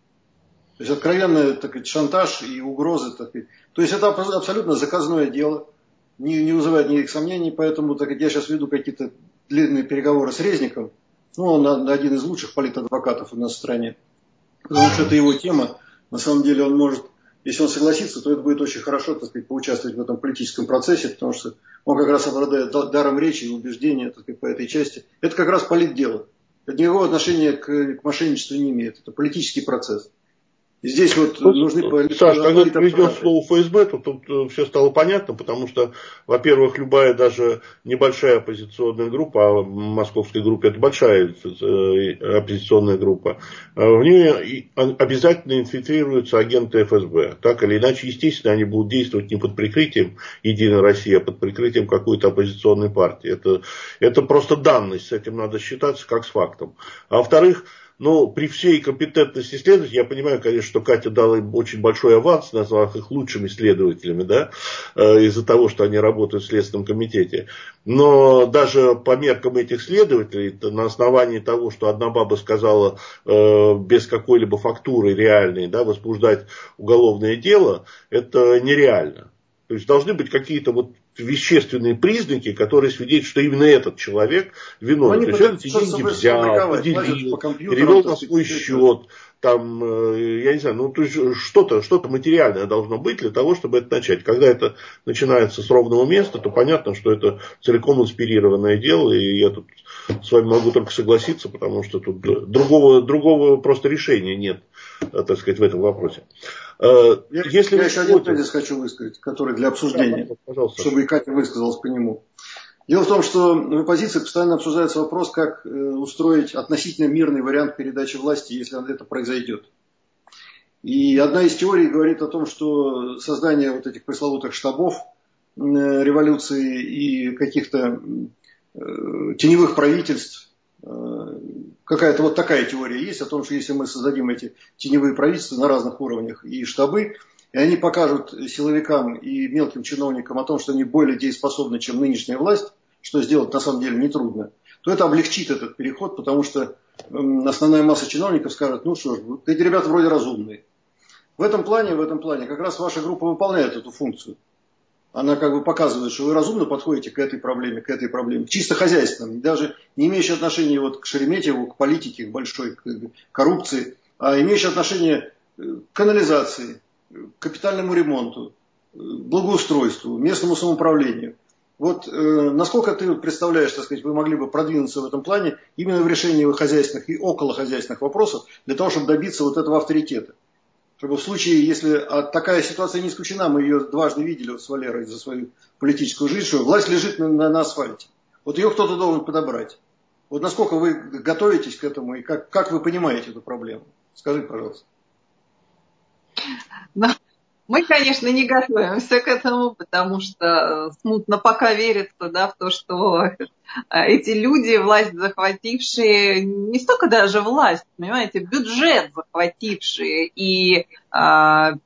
То есть откровенный так сказать, шантаж и угрозы. Так сказать. То есть это абсолютно заказное дело, не, не вызывает никаких сомнений, поэтому так сказать, я сейчас веду какие-то длинные переговоры с Резником, ну, он один из лучших политадвокатов у нас в стране, потому что это его тема. На самом деле он может, если он согласится, то это будет очень хорошо, так сказать, поучаствовать в этом политическом процессе, потому что он как раз обладает даром речи и убеждения, так сказать, по этой части. Это как раз политдело. Это никакого отношения к, к мошенничеству не имеет. Это политический процесс. И здесь вот ну, нужны... Саш, когда ты приведешь слово ФСБ, то тут все стало понятно, потому что, во-первых, любая даже небольшая оппозиционная группа, а в московской группе это большая оппозиционная группа, в ней обязательно инфильтрируются агенты ФСБ. Так или иначе, естественно, они будут действовать не под прикрытием Единой России, а под прикрытием какой-то оппозиционной партии. Это, это просто данность, с этим надо считаться как с фактом. А во-вторых, но при всей компетентности следователей, я понимаю, конечно, что Катя дала им очень большой аванс, назвав их лучшими следователями, да, из-за того, что они работают в Следственном комитете. Но даже по меркам этих следователей, на основании того, что одна баба сказала без какой-либо фактуры реальной, да, возбуждать уголовное дело, это нереально. То есть должны быть какие-то вот вещественные признаки, которые свидетельствуют, что именно этот человек виновен. То есть он эти деньги взял, поделил, перевел на свой счет, там, я не знаю, ну то есть что-то, что-то материальное должно быть для того, чтобы это начать. Когда это начинается с ровного места, то понятно, что это целиком инспирированное дело, и я тут с вами могу только согласиться, потому что тут другого, другого просто решения нет, так сказать, в этом вопросе. Я, Если я еще один тезис хочу высказать, который для обсуждения, да, пожалуйста, чтобы и Катя высказалась по нему. Дело в том, что в оппозиции постоянно обсуждается вопрос, как устроить относительно мирный вариант передачи власти, если это произойдет. И одна из теорий говорит о том, что создание вот этих пресловутых штабов революции и каких-то теневых правительств, какая-то вот такая теория есть о том, что если мы создадим эти теневые правительства на разных уровнях и штабы, и они покажут силовикам и мелким чиновникам о том, что они более дееспособны, чем нынешняя власть, что сделать на самом деле нетрудно, то это облегчит этот переход, потому что основная масса чиновников скажет, ну что ж, эти ребята вроде разумные. В этом плане, в этом плане как раз ваша группа выполняет эту функцию. Она как бы показывает, что вы разумно подходите к этой проблеме, к этой проблеме, чисто хозяйственным, даже не имеющей отношения вот к Шереметьеву, к политике, к большой к коррупции, а имеющей отношение к канализации, к капитальному ремонту, благоустройству, местному самоуправлению. Вот э, насколько ты представляешь, так сказать, вы могли бы продвинуться в этом плане именно в решении хозяйственных и околохозяйственных вопросов для того, чтобы добиться вот этого авторитета? Чтобы в случае, если а такая ситуация не исключена, мы ее дважды видели вот с Валерой за свою политическую жизнь, что власть лежит на, на, на асфальте. Вот ее кто-то должен подобрать. Вот насколько вы готовитесь к этому и как, как вы понимаете эту проблему? Скажи, пожалуйста. Мы, конечно, не готовимся к этому, потому что смутно пока верится, да, в то, что эти люди, власть захватившие, не столько даже власть, понимаете, бюджет захватившие и а,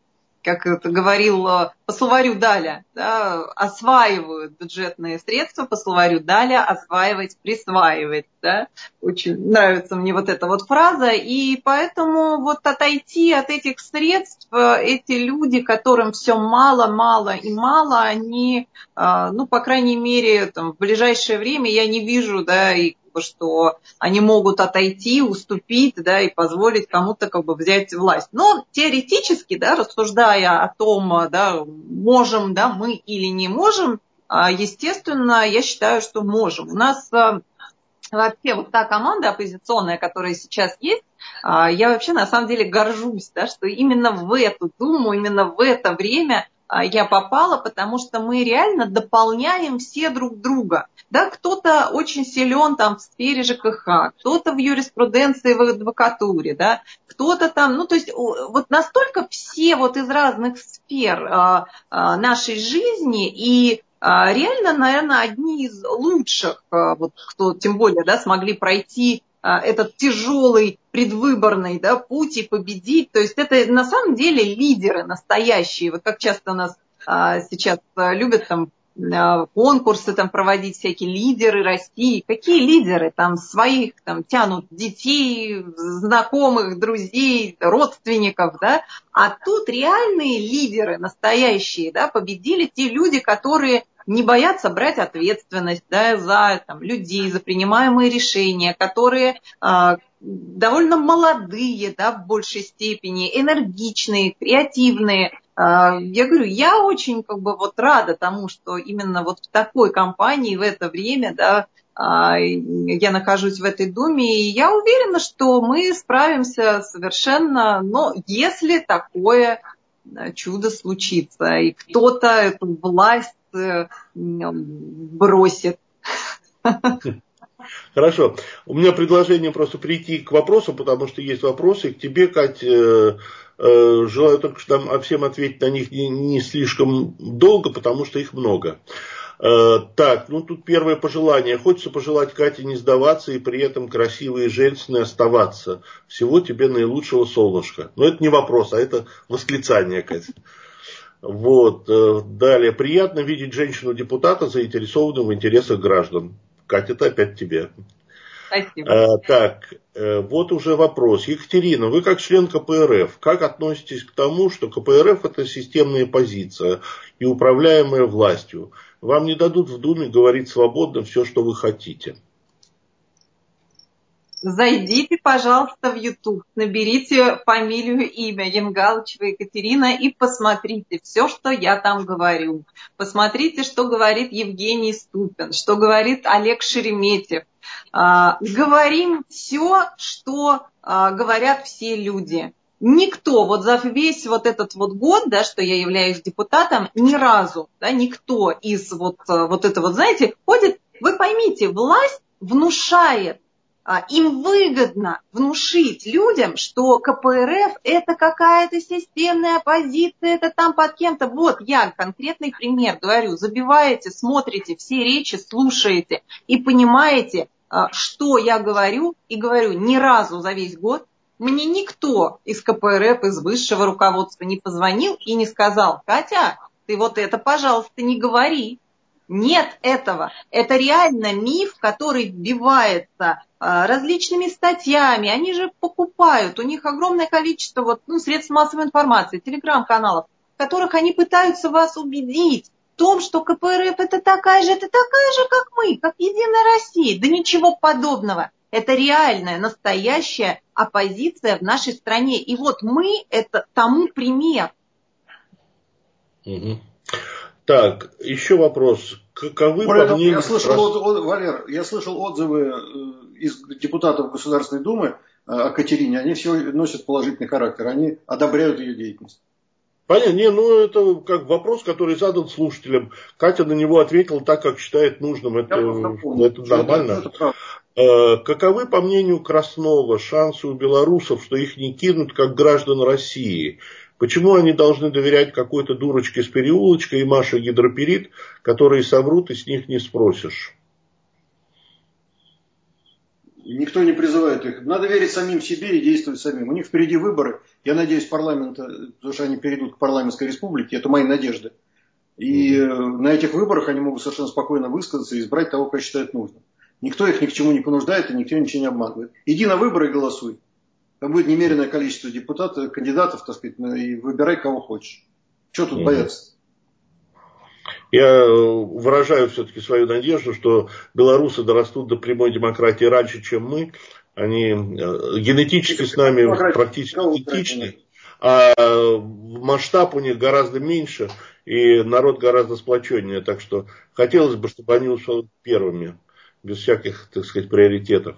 как это говорил по словарю Даля, да, осваивают бюджетные средства, по словарю Даля осваивать, присваивать. Да. Очень нравится мне вот эта вот фраза. И поэтому вот отойти от этих средств, эти люди, которым все мало, мало и мало, они, ну, по крайней мере, там, в ближайшее время я не вижу, да, и что они могут отойти, уступить, да, и позволить кому-то как бы взять власть. Но теоретически, да, рассуждая о том, да, можем, да, мы или не можем, естественно, я считаю, что можем. У нас вообще вот та команда оппозиционная, которая сейчас есть, я вообще на самом деле горжусь, да, что именно в эту Думу, именно в это время я попала, потому что мы реально дополняем все друг друга. Да, кто-то очень силен там в сфере ЖКХ, кто-то в юриспруденции, в адвокатуре, да, кто-то там, ну то есть вот настолько все вот из разных сфер а, а, нашей жизни и а, реально, наверное, одни из лучших, а, вот, кто тем более, да, смогли пройти а, этот тяжелый предвыборный, да, путь и победить. То есть это на самом деле лидеры настоящие. Вот как часто у нас а, сейчас а, любят там конкурсы там проводить, всякие лидеры России. Какие лидеры? Там своих там тянут детей, знакомых, друзей, родственников, да? А тут реальные лидеры, настоящие, да, победили те люди, которые не боятся брать ответственность, да, за там, людей, за принимаемые решения, которые а, довольно молодые, да, в большей степени, энергичные, креативные. Я говорю, я очень как бы вот рада тому, что именно вот в такой компании в это время, да, я нахожусь в этой Думе, и я уверена, что мы справимся совершенно, но если такое чудо случится, и кто-то эту власть бросит. Хорошо. У меня предложение просто прийти к вопросу, потому что есть вопросы к тебе, Кать. Желаю только что нам всем ответить на них не, не слишком долго, потому что их много. Так, ну тут первое пожелание. Хочется пожелать Кате не сдаваться и при этом красивой и женственной оставаться. Всего тебе наилучшего, солнышко. Но это не вопрос, а это восклицание, Катя. Вот. Далее. Приятно видеть женщину-депутата, заинтересованную в интересах граждан. Катя, это опять тебе. Спасибо. А, так, вот уже вопрос. Екатерина, вы как член ка пэ эр эф, как относитесь к тому, что ка пэ эр эф это системная позиция и управляемая властью? Вам не дадут в Думе говорить свободно все, что вы хотите? Зайдите, пожалуйста, в YouTube, наберите фамилию, имя Янгалычева Екатерина и посмотрите все, что я там говорю. Посмотрите, что говорит Евгений Ступин, что говорит Олег Шереметьев. А, говорим все, что а, говорят все люди. Никто вот за весь вот этот вот год, да, что я являюсь депутатом, ни разу, да, никто из вот, вот этого, знаете, ходит, вы поймите, власть внушает. Им выгодно внушить людям, что ка пэ эр эф это какая-то системная оппозиция, это там под кем-то. Вот я конкретный пример говорю. Забиваете, смотрите все речи, слушаете и понимаете, что я говорю. И говорю, ни разу за весь год мне никто из ка пэ эр эф, из высшего руководства не позвонил и не сказал: Катя, ты вот это, пожалуйста, не говори. Нет этого. Это реально миф, который вбивается а, различными статьями. Они же покупают. У них огромное количество вот, ну, средств массовой информации, телеграм-каналов, в которых они пытаются вас убедить в том, что ка пэ эр эф это такая же, это такая же, как мы, как Единая Россия. Да ничего подобного. Это реальная, настоящая оппозиция в нашей стране. И вот мы это тому пример. Угу. Так, еще вопрос. Каковы Более по того, мнению... я слышал, от, от, Валер, я слышал отзывы из депутатов Государственной Думы о Катерине. Они все носят положительный характер. Они одобряют ее деятельность. Понятно. Не, ну это как вопрос, который задан слушателям. Катя на него ответила так, как считает нужным. Это, это нормально. Это, это Каковы, по мнению Краснова, шансы у белорусов, что их не кинут как граждан России? Почему они должны доверять какой-то дурочке с переулочка и Маше Гидроперит, которые соврут и с них не спросишь? Никто не призывает их. Надо верить самим себе и действовать самим. У них впереди выборы. Я надеюсь, парламент, потому что они перейдут к парламентской республике, это мои надежды. И mm-hmm. на этих выборах они могут совершенно спокойно высказаться и избрать того, кого считают нужным. Никто их ни к чему не понуждает, и никто ничего не обманывает. Иди на выборы и голосуй. Там будет немеренное количество депутатов, кандидатов, так сказать, и выбирай, кого хочешь. Чего тут mm-hmm. бояться? Я выражаю все-таки свою надежду, что белорусы дорастут до прямой демократии раньше, чем мы. Они генетически с нами практически идентичны, а масштаб у них гораздо меньше, и народ гораздо сплоченнее. Так что хотелось бы, чтобы они ушли первыми, без всяких, так сказать, приоритетов.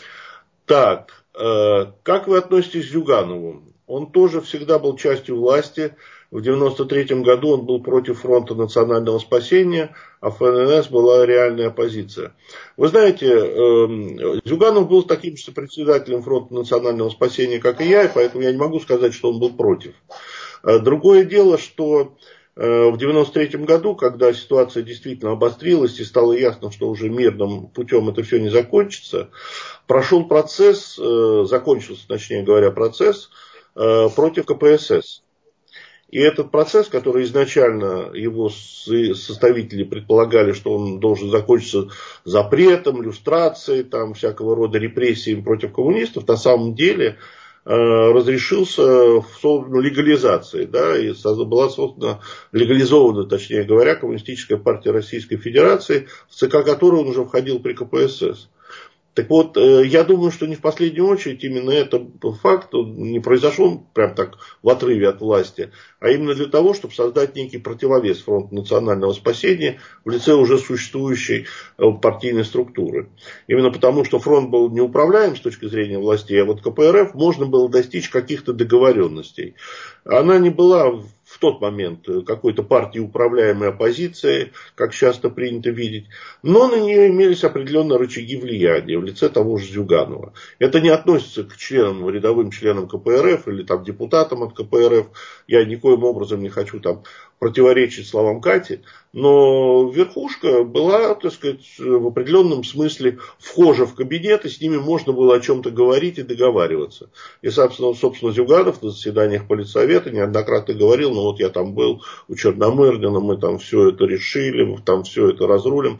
Так, как вы относитесь к Зюганову? Он тоже всегда был частью власти. В девяносто третьем году он был против фронта национального спасения, а в ФНС была реальная оппозиция. Вы знаете, Зюганов был таким же председателем фронта национального спасения, как и я, и поэтому я не могу сказать, что он был против. Другое дело, что в девяносто третьем году, когда ситуация действительно обострилась и стало ясно, что уже мирным путем это все не закончится, прошел процесс, закончился, точнее говоря, процесс против ка пэ эс эс. И этот процесс, который изначально его составители предполагали, что он должен закончиться запретом, люстрацией, там, всякого рода репрессиями против коммунистов, на самом деле э, разрешился в сторону легализации. Да, и была создана, легализована, точнее говоря, Коммунистическая партия Российской Федерации, в ЦК которой он уже входил при ка пэ эс эс. Так вот, я думаю, что не в последнюю очередь именно этот факт не произошел прям так в отрыве от власти, а именно для того, чтобы создать некий противовес фронту национального спасения в лице уже существующей партийной структуры. Именно потому, что фронт был неуправляем с точки зрения властей, а вот ка пэ эр эф можно было достичь каких-то договоренностей. Она не была в тот момент какой-то партии управляемой оппозицией, как часто принято видеть, но на нее имелись определенные рычаги влияния в лице того же Зюганова. Это не относится к членам, рядовым членам ка пэ эр эф или там, депутатам от ка пэ эр эф. Я никоим образом не хочу там противоречить словам Кати, но верхушка была, так сказать, в определенном смысле вхожа в кабинет, и с ними можно было о чем-то говорить и договариваться. И, собственно, собственно Зюганов на заседаниях Политсовета неоднократно говорил, ну вот я там был у Черномырдина, мы там все это решили, мы там все это разрулим.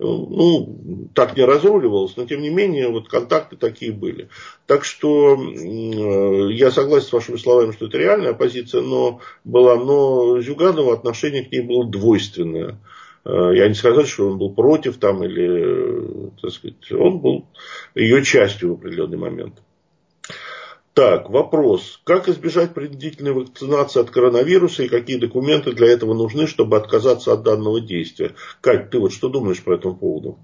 Ну, так не разруливалось, но тем не менее вот контакты такие были. Так что э, я согласен с вашими словами, что это реальная оппозиция, но была, но Зюганова отношение к ней было двойственное. Э, я не сказал, что он был против там или, так сказать, он был ее частью в определенный момент. Так, вопрос. Как избежать принудительной вакцинации от коронавируса и какие документы для этого нужны, чтобы отказаться от данного действия? Кать, ты вот что думаешь по этому поводу?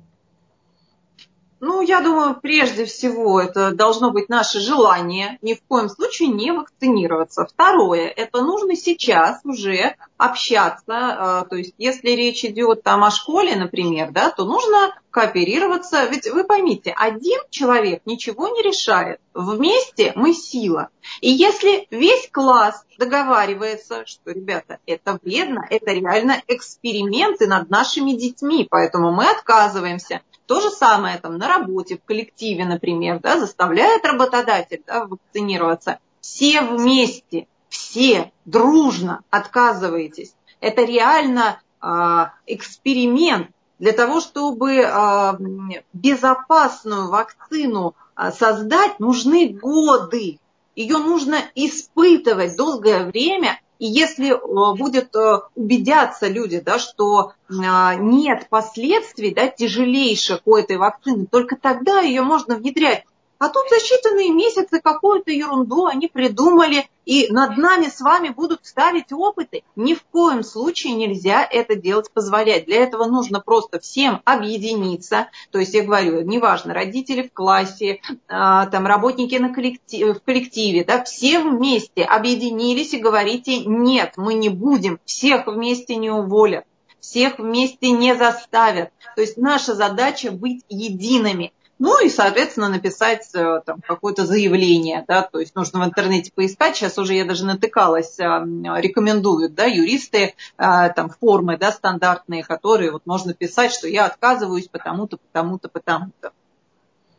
Ну, я думаю, прежде всего, это должно быть наше желание ни в коем случае не вакцинироваться. Второе, это нужно сейчас уже общаться, то есть если речь идет там о школе, например, да, то нужно кооперироваться. Ведь вы поймите, один человек ничего не решает, вместе мы сила. И если весь класс договаривается, что, ребята, это вредно, это реально эксперименты над нашими детьми, поэтому мы отказываемся. То же самое там на работе, в коллективе, например, да, заставляет работодатель, да, вакцинироваться. Все вместе, все дружно отказываетесь. Это реально э, эксперимент для того, чтобы э, безопасную вакцину э, создать, нужны годы. Ее нужно испытывать долгое время. И если будет убедятся люди, да, что нет последствий, да, тяжелейших у этой вакцины, только тогда ее можно внедрять. А тут за считанные месяцы какую-то ерунду они придумали, и над нами с вами будут ставить опыты. Ни в коем случае нельзя это делать, позволять. Для этого нужно просто всем объединиться. То есть, я говорю, неважно, родители в классе, там, работники на коллектив, в коллективе, да, все вместе объединились и говорите, нет, мы не будем, всех вместе не уволят, всех вместе не заставят. То есть, наша задача быть едиными. Ну и, соответственно, написать там какое-то заявление, да, то есть нужно в интернете поискать, сейчас уже я даже натыкалась, рекомендуют, да, юристы, там формы, да, стандартные, которые вот можно писать, что я отказываюсь потому-то, потому-то, потому-то.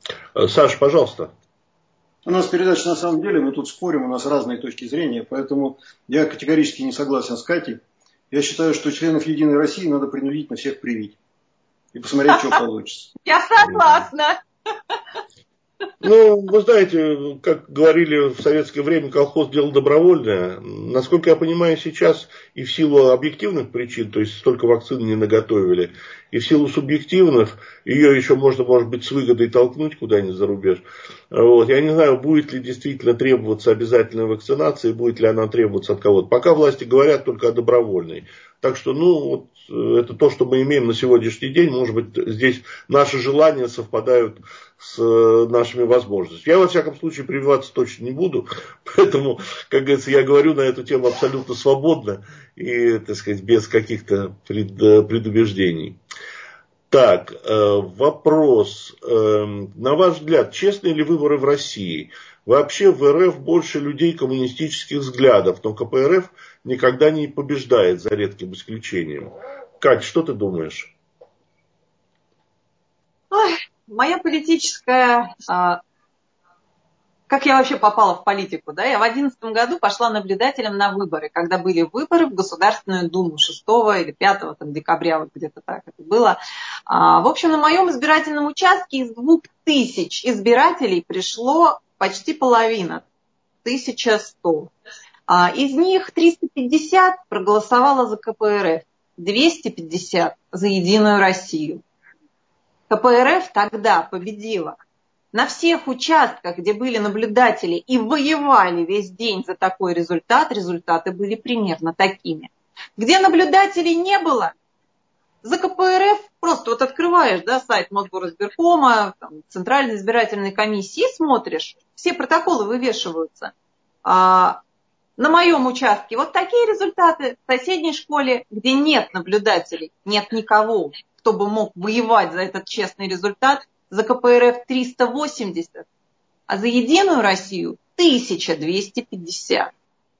Саша, пожалуйста. У нас передача на самом деле, мы тут спорим, у нас разные точки зрения, поэтому я категорически не согласен с Катей. Я считаю, что членов Единой России надо принудительно всех привить и посмотреть, что получится. Я согласна. Ну, вы знаете, как говорили в советское время, колхоз дело добровольное. Насколько я понимаю, сейчас и в силу объективных причин, то есть столько вакцин не наготовили, и в силу субъективных, ее еще можно, может быть, с выгодой толкнуть куда-нибудь за рубеж. Вот. Я не знаю, будет ли действительно требоваться обязательная вакцинация, будет ли она требоваться от кого-то. Пока власти говорят только о добровольной. Так что, ну, вот, это то, что мы имеем на сегодняшний день. Может быть, здесь наши желания совпадают с нашими возможностями. Я, во всяком случае, прививаться точно не буду. Поэтому, как говорится, я говорю на эту тему абсолютно свободно и, так сказать, без каких-то предубеждений. Так, вопрос. На ваш взгляд, честные ли выборы в России? Вообще в РФ больше людей коммунистических взглядов, но КПРФ никогда не побеждает, за редким исключением. Кать, что ты думаешь? Ой, моя политическая... А, как я вообще попала в политику? Да? Я в одиннадцатом году пошла наблюдателем на выборы, когда были выборы в Государственную Думу шестого или пятого там, декабря, вот где-то так это было. А, в общем, на моем избирательном участке из двух тысяч избирателей пришло почти половина, тысяча сто. А, из них триста пятьдесят проголосовало за КПРФ, двести пятьдесят за Единую Россию. КПРФ тогда победила на всех участках, где были наблюдатели и воевали весь день за такой результат, результаты были примерно такими. Где наблюдателей не было, за КПРФ просто вот открываешь, да, сайт Мосгоризбиркома, там, Центральной избирательной комиссии, смотришь, все протоколы вывешиваются. А на моем участке вот такие результаты. В соседней школе, где нет наблюдателей, нет никого, кто бы мог воевать за этот честный результат, за КПРФ триста восемьдесят, а за Единую Россию тысяча двести пятьдесят.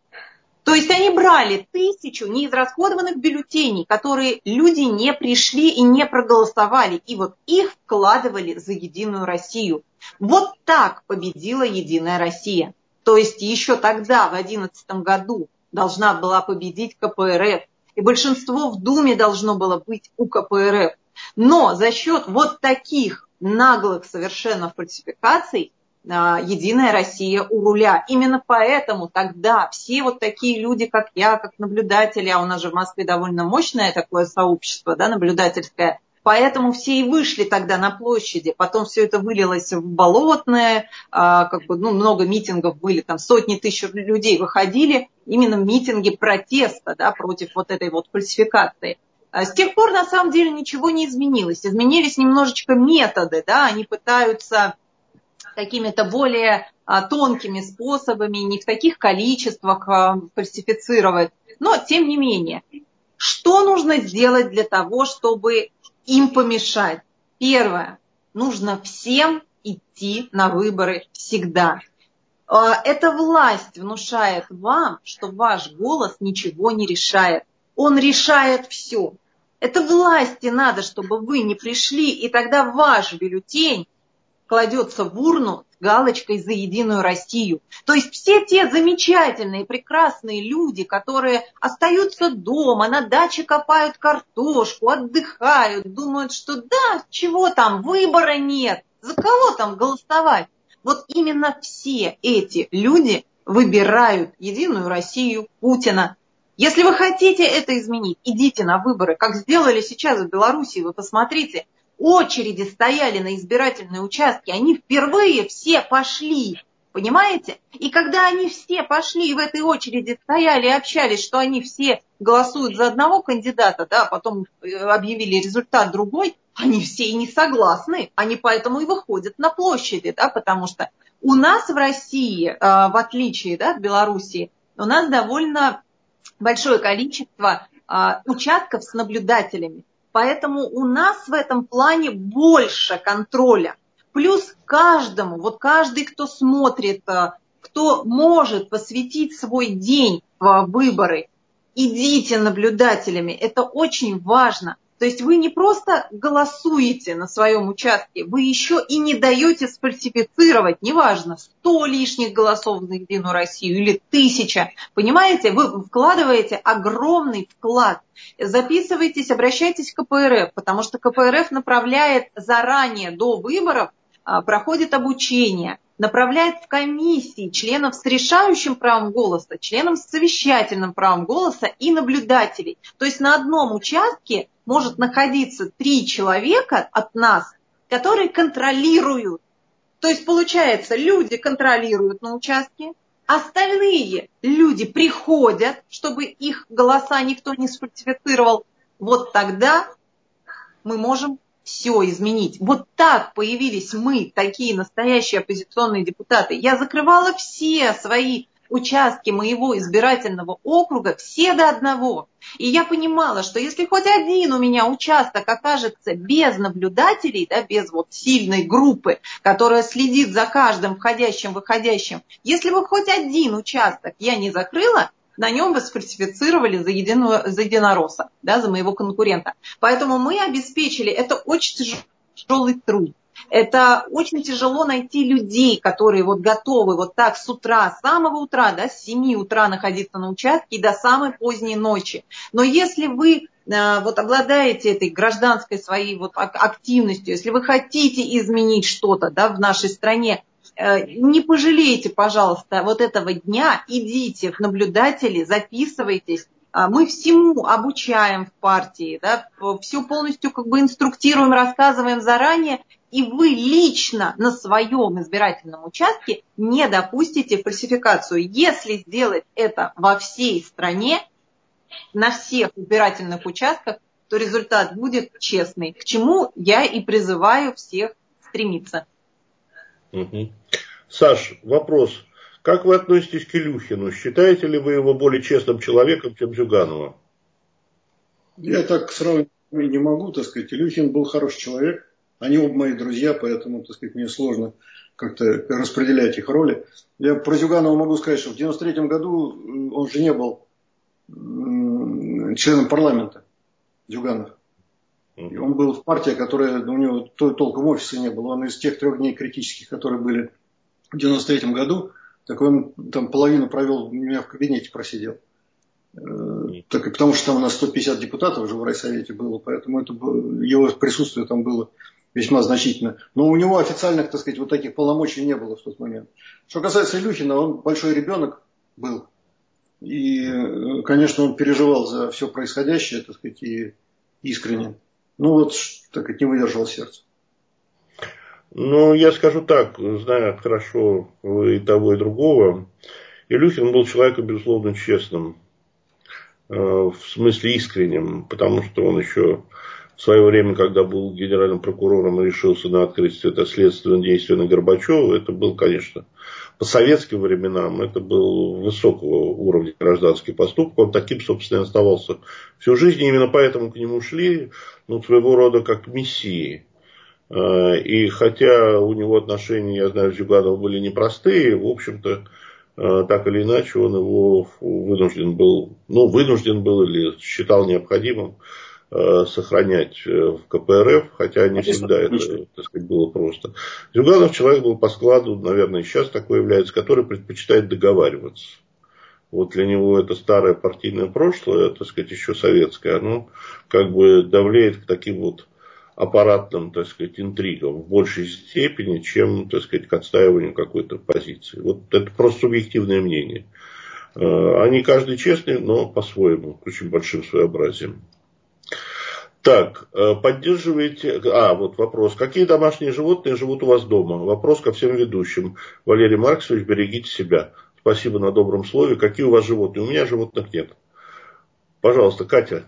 То есть они брали тысячу неизрасходованных бюллетеней, которые люди не пришли и не проголосовали, и вот их вкладывали за Единую Россию. Вот так победила Единая Россия. То есть еще тогда, в две тысячи одиннадцатом году, должна была победить КПРФ, и большинство в Думе должно было быть у КПРФ. Но за счет вот таких наглых совершенно фальсификаций Единая Россия у руля. Именно поэтому тогда все вот такие люди, как я, как наблюдатели, а у нас же в Москве довольно мощное такое сообщество, да, наблюдательское, поэтому все и вышли тогда на площади. Потом все это вылилось в болотное, как бы, ну, много митингов были, там сотни тысяч людей выходили, именно митинги протеста, да, против вот этой вот фальсификации. С тех пор, на самом деле, ничего не изменилось. Изменились немножечко методы, да, они пытаются какими-то более а, тонкими способами, не в таких количествах а, фальсифицировать. Но, тем не менее, что нужно сделать для того, чтобы им помешать? Первое. Нужно всем идти на выборы всегда. А, эта власть внушает вам, что ваш голос ничего не решает. Он решает все. Это власти надо, чтобы вы не пришли, и тогда ваш бюллетень кладется в урну с галочкой за Единую Россию. То есть все те замечательные, прекрасные люди, которые остаются дома, на даче копают картошку, отдыхают, думают, что да, чего там, выбора нет, за кого там голосовать. Вот именно все эти люди выбирают Единую Россию, Путина. Если вы хотите это изменить, идите на выборы, как сделали сейчас в Беларуси, вы посмотрите. Очереди стояли на избирательные участки, они впервые все пошли, понимаете? И когда они все пошли и в этой очереди стояли и общались, что они все голосуют за одного кандидата, да, потом объявили результат другой, они все и не согласны, они поэтому и выходят на площади, да, потому что у нас в России, в отличие, да, от Белоруссии, у нас довольно большое количество участков с наблюдателями. Поэтому у нас в этом плане больше контроля. Плюс каждому, вот каждый, кто смотрит, кто может посвятить свой день в выборы, идите наблюдателями. Это очень важно. То есть вы не просто голосуете на своем участке, вы еще и не даете сфальсифицировать, неважно, сто лишних голосов за Единую Россию или тысяча. Понимаете, вы вкладываете огромный вклад. Записывайтесь, обращайтесь к ка пэ эр эф, потому что ка пэ эр эф направляет заранее до выборов, проходит обучение, направляет в комиссии членов с решающим правом голоса, членов с совещательным правом голоса и наблюдателей. То есть на одном участке может находиться три человека от нас, которые контролируют. То есть получается, люди контролируют на участке, остальные люди приходят, чтобы их голоса никто не сфальсифицировал. Вот тогда мы можем все изменить. Вот так появились мы, такие настоящие оппозиционные депутаты. Я закрывала все свои участки моего избирательного округа, все до одного. И я понимала, что если хоть один у меня участок окажется без наблюдателей, да, без вот сильной группы, которая следит за каждым входящим, выходящим, если бы хоть один участок я не закрыла, на нем бы сфальсифицировали за, единую, за единоросса, да, за моего конкурента. Поэтому мы обеспечили, это очень тяжелый труд. Это очень тяжело найти людей, которые вот готовы вот так с утра, с самого утра, да, с семи утра находиться на участке и до самой поздней ночи. Но если вы э, вот обладаете этой гражданской своей вот активностью, если вы хотите изменить что-то, да, в нашей стране, не пожалейте, пожалуйста, вот этого дня, идите в наблюдатели, записывайтесь. Мы всему обучаем в партии, да, все полностью как бы инструктируем, рассказываем заранее, и вы лично на своем избирательном участке не допустите фальсификацию. Если сделать это во всей стране, на всех избирательных участках, то результат будет честный, к чему я и призываю всех стремиться. Угу. Саш, вопрос. Как вы относитесь к Илюхину? Считаете ли вы его более честным человеком, чем Зюганова? Я так сравнивать не могу, так сказать. Илюхин был хороший человек. Они оба мои друзья, поэтому, так сказать, мне сложно как-то распределять их роли. Я про Зюганова могу сказать, что в девяносто третьем году он же не был членом парламента, Зюганов. И он был в партии, которая, у него толком офиса не было. Он из тех трех дней критических, которые были в девяносто третьем году, так он там половину провел, у меня в кабинете просидел. Так, потому что там у нас сто пятьдесят депутатов уже в райсовете было, поэтому это было, его присутствие там было весьма значительно. Но у него официальных, так сказать, вот таких полномочий не было в тот момент. Что касается Илюхина, он большой ребенок был. И, конечно, он переживал за все происходящее, так сказать, и искренне. Ну вот, так сказать, не выдержал сердце. Ну, я скажу так, зная хорошо и того, и другого, Илюхин был человеком, безусловно, честным. В смысле искренним, потому что он еще в свое время, когда был генеральным прокурором и решился на открытие это следственное действие на Горбачева, это был, конечно, по советским временам, это был высокого уровня гражданский поступок. Он таким, собственно, и оставался всю жизнь. И именно поэтому к нему шли, ну, своего рода как к мессии. И хотя у него отношения, я знаю, с Зюгановым были непростые, в общем-то, так или иначе, он его вынужден был, ну, вынужден был или считал необходимым э, сохранять в ка пэ эр эф, хотя не всегда это, так сказать, было просто. Зюганов человек был по складу, наверное, сейчас такой является, который предпочитает договариваться. Вот для него это старое партийное прошлое, так сказать, еще советское, оно как бы давляет к таким вот аппаратным, так сказать, интригам в большей степени, чем, так сказать, к отстаиванию какой-то позиции. Вот это просто субъективное мнение. Они каждый честный, но по-своему, очень большим своеобразием. Так, поддерживаете... А, вот вопрос. Какие домашние животные живут у вас дома? Вопрос ко всем ведущим. Валерий Марксович, берегите себя. Спасибо на добром слове. Какие у вас животные? У меня животных нет. Пожалуйста, Катя.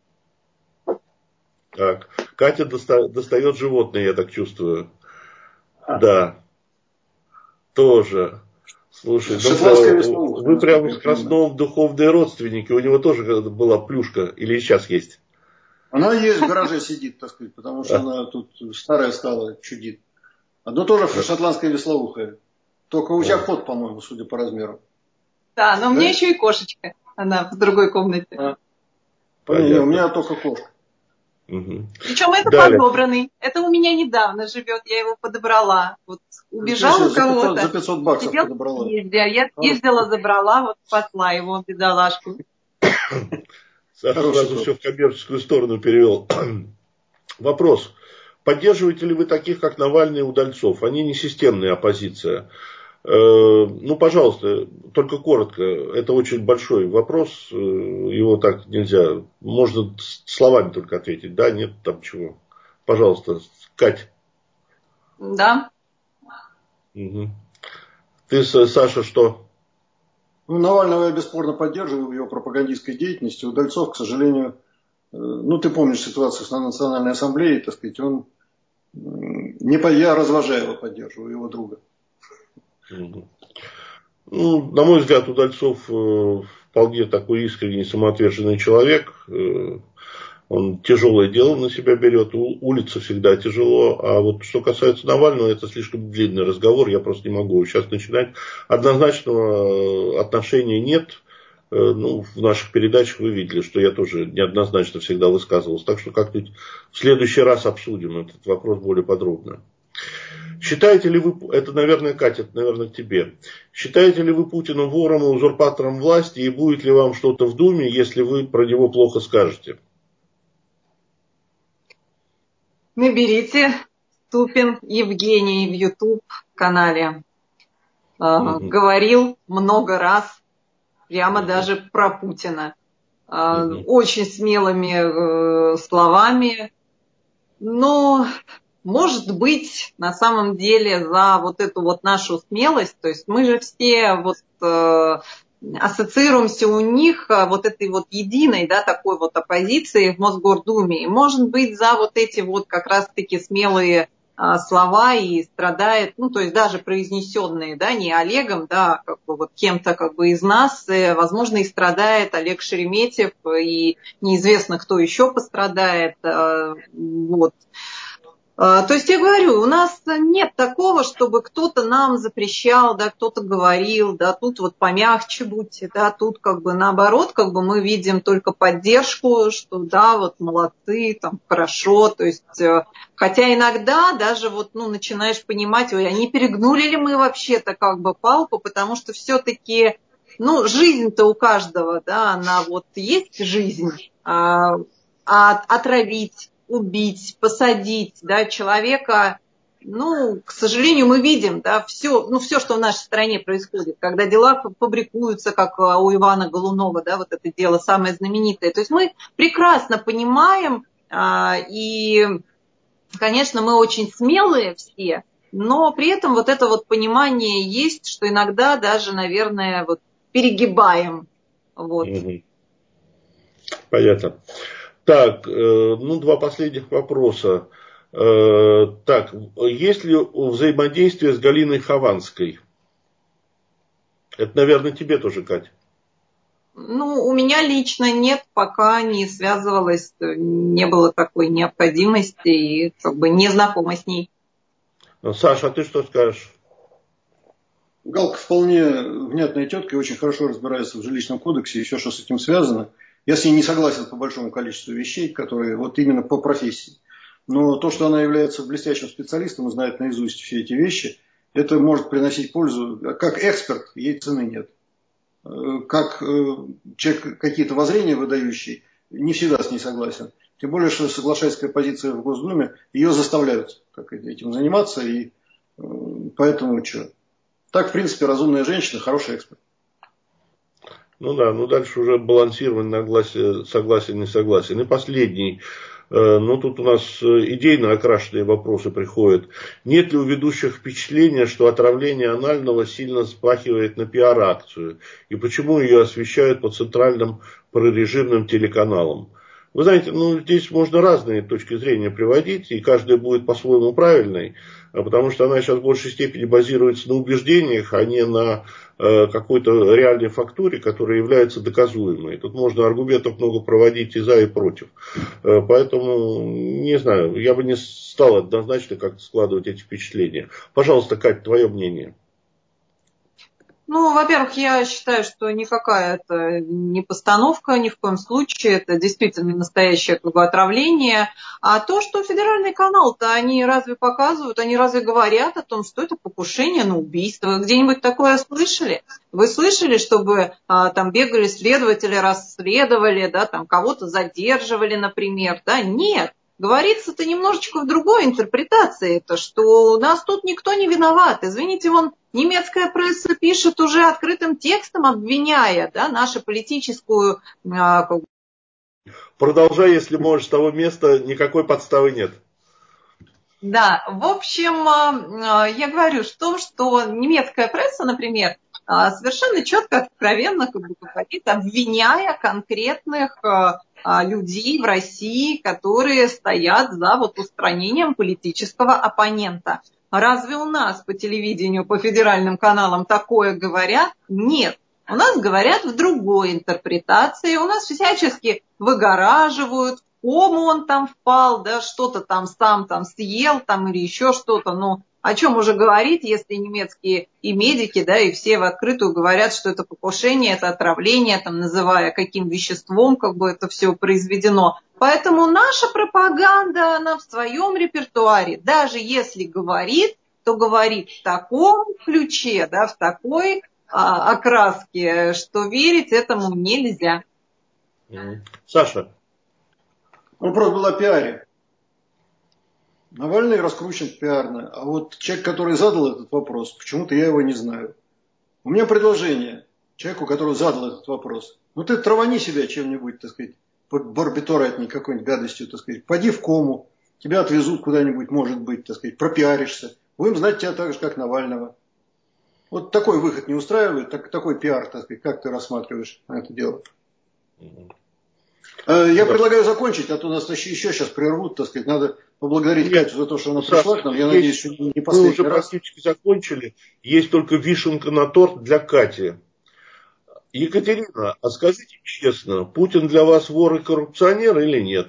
Так, Катя доста- достает животные, я так чувствую. А. Да. Тоже. Слушай, ну, вы прям с Красновым духовные родственники. У него тоже была плюшка. Или сейчас есть? Она есть, в гараже сидит, так сказать, потому что она тут старая стала, чудит. Одно тоже шотландская веслоухая. Только у тебя кот, по-моему, судя по размеру. Да, но у меня еще и кошечка. Она в другой комнате. А. Не, у меня только кошка. Угу. Причем это Далее. подобранный. Это у меня недавно живет, я его подобрала. Вот убежал у кого-то. За пятьсот баксов сидел, подобрала. Ездила. Я ездила, забрала, вот спасла его, бедолашку. Саша сразу все в коммерческую сторону перевел. Вопрос. Поддерживаете ли вы таких, как Навальный и Удальцов? Они не системная оппозиция. Ну, пожалуйста, только коротко. Это очень большой вопрос. Его так нельзя. Можно словами только ответить. Да, нет, там чего. Пожалуйста, Кать. Да. Угу. Ты, Саша, что? Ну, Навального я бесспорно поддерживаю в его пропагандистской деятельности. Удальцов, к сожалению, ну, ты помнишь ситуацию с Национальной ассамблеей, так сказать, он не по... я развожаю его, поддерживаю, его друга. Угу. Ну, на мой взгляд, Удальцов э, вполне такой искренний, самоотверженный человек. Э, он тяжелое дело на себя берет. У, улица всегда тяжело. А вот что касается Навального, это слишком длинный разговор. Я просто не могу сейчас начинать. Однозначного отношения нет. Э, ну, в наших передачах вы видели, что я тоже неоднозначно всегда высказывался. Так что как-нибудь в следующий раз обсудим этот вопрос более подробно. Считаете ли вы, это, наверное, Катя, это, наверное, к тебе. Считаете ли вы Путина вором и узурпатором власти, и будет ли вам что-то в Думе, если вы про него плохо скажете? Наберите Ступин Евгений в YouTube канале. Угу. Говорил много раз, прямо угу. даже про Путина. Угу. Очень смелыми словами. Но... Может быть, на самом деле, за вот эту вот нашу смелость, то есть мы же все вот э, ассоциируемся у них вот этой вот единой, да, такой вот оппозиции в Мосгордуме. И, может быть, за вот эти вот как раз-таки смелые э, слова и страдает, ну, то есть даже произнесенные, да, не Олегом, да, как бы вот кем-то как бы из нас, э, возможно, и страдает Олег Шереметьев, и неизвестно, кто еще пострадает, э, вот. То есть я говорю, у нас нет такого, чтобы кто-то нам запрещал, да, кто-то говорил, да, тут вот помягче будьте, да, тут как бы наоборот, как бы мы видим только поддержку, что да, вот молодцы, там хорошо, то есть, хотя иногда даже вот, ну, начинаешь понимать, ой, а не перегнули ли мы вообще-то как бы палку, потому что все-таки, ну, жизнь-то у каждого, да, она вот есть жизнь, а, а отравить, убить, посадить, да, человека, ну, к сожалению, мы видим, да, все, ну, все, что в нашей стране происходит, когда дела фабрикуются, как у Ивана Голунова, да, вот это дело самое знаменитое. То есть мы прекрасно понимаем, а, и, конечно, мы очень смелые все, но при этом вот это вот понимание есть, что иногда даже, наверное, вот перегибаем, вот. Угу. Понятно. Так, ну, два последних вопроса. Так, есть ли взаимодействие с Галиной Хованской? Это, наверное, тебе тоже, Катя. Ну, у меня лично нет, пока не связывалась, не было такой необходимости и как бы не знакома с ней. Саша, а ты что скажешь? Галка вполне внятная тетка и очень хорошо разбирается в жилищном кодексе и все, что с этим связано. Я с ней не согласен по большому количеству вещей, которые вот именно по профессии. Но то, что она является блестящим специалистом и знает наизусть все эти вещи, это может приносить пользу. Как эксперт ей цены нет. Как человек какие-то воззрения выдающий, не всегда с ней согласен. Тем более, что соглашательская позиция в Госдуме, ее заставляют как этим заниматься. И поэтому что? Так, в принципе, разумная женщина, хороший эксперт. Ну да, ну дальше уже балансирование на гласе согласен, не согласен. И последний, ну тут у нас идейно окрашенные вопросы приходят. Нет ли у ведущих впечатления, что отравление анального сильно спахивает на пиар-акцию? И почему ее освещают по центральным прорежимным телеканалам? Вы знаете, ну здесь можно разные точки зрения приводить, и каждая будет по-своему правильной, потому что она сейчас в большей степени базируется на убеждениях, а не на э, какой-то реальной фактуре, которая является доказуемой. Тут можно аргументов много проводить и за, и против. Э, поэтому, не знаю, я бы не стал однозначно как-то складывать эти впечатления. Пожалуйста, Кать, твое мнение. Ну, во-первых, я считаю, что никакая это не постановка, ни в коем случае, это действительно настоящее как бы отравление. А то, что федеральный канал-то, они разве показывают, они разве говорят о том, что это покушение на убийство? Вы где-нибудь такое слышали? Вы слышали, чтобы а, там бегали следователи, расследовали, да, там кого-то задерживали, например, да? Нет. Говорится-то немножечко в другой интерпретации, это что у нас тут никто не виноват. Извините, вон немецкая пресса пишет уже открытым текстом, обвиняя, да, нашу политическую... А, как... Продолжай, если можешь, с того места, никакой подставы нет. Да, в общем, я говорю, что, что немецкая пресса, например, совершенно четко, откровенно как бы говорит, обвиняя конкретных людей в России, которые стоят за вот устранением политического оппонента. Разве у нас по телевидению, по федеральным каналам такое говорят? Нет. У нас говорят в другой интерпретации, у нас всячески выгораживают, в кому он там впал, да, что-то там сам там съел там или еще что-то, ну, о чем уже говорить, если немецкие и медики, да, и все в открытую говорят, что это покушение, это отравление, там, называя каким веществом, как бы это все произведено. Поэтому наша пропаганда, она в своем репертуаре, даже если говорит, то говорит в таком ключе, да, в такой а, окраске, что верить этому нельзя. Саша. Вопрос был о пиаре. Навальный раскручен пиарно, а вот человек, который задал этот вопрос, почему-то я его не знаю. У меня предложение человеку, который задал этот вопрос. Ну ты травани себя чем-нибудь, так сказать, барбитуратней какой-нибудь гадостью, так сказать. Поди в кому, тебя отвезут куда-нибудь, может быть, так сказать, пропиаришься. Будем знать тебя так же, как Навального. Вот такой выход не устраивает, так, такой пиар, так сказать, как ты рассматриваешь это дело? Я да. предлагаю закончить, а то нас еще, еще сейчас прервут, так сказать. Надо поблагодарить Нет, Катю за то, что она Саша, пришла к нам. Я есть, надеюсь, что не последний раз. Мы уже раз. практически закончили. Есть только вишенка на торт для Кати. Екатерина, а скажите честно, Путин для вас вор и коррупционер или нет?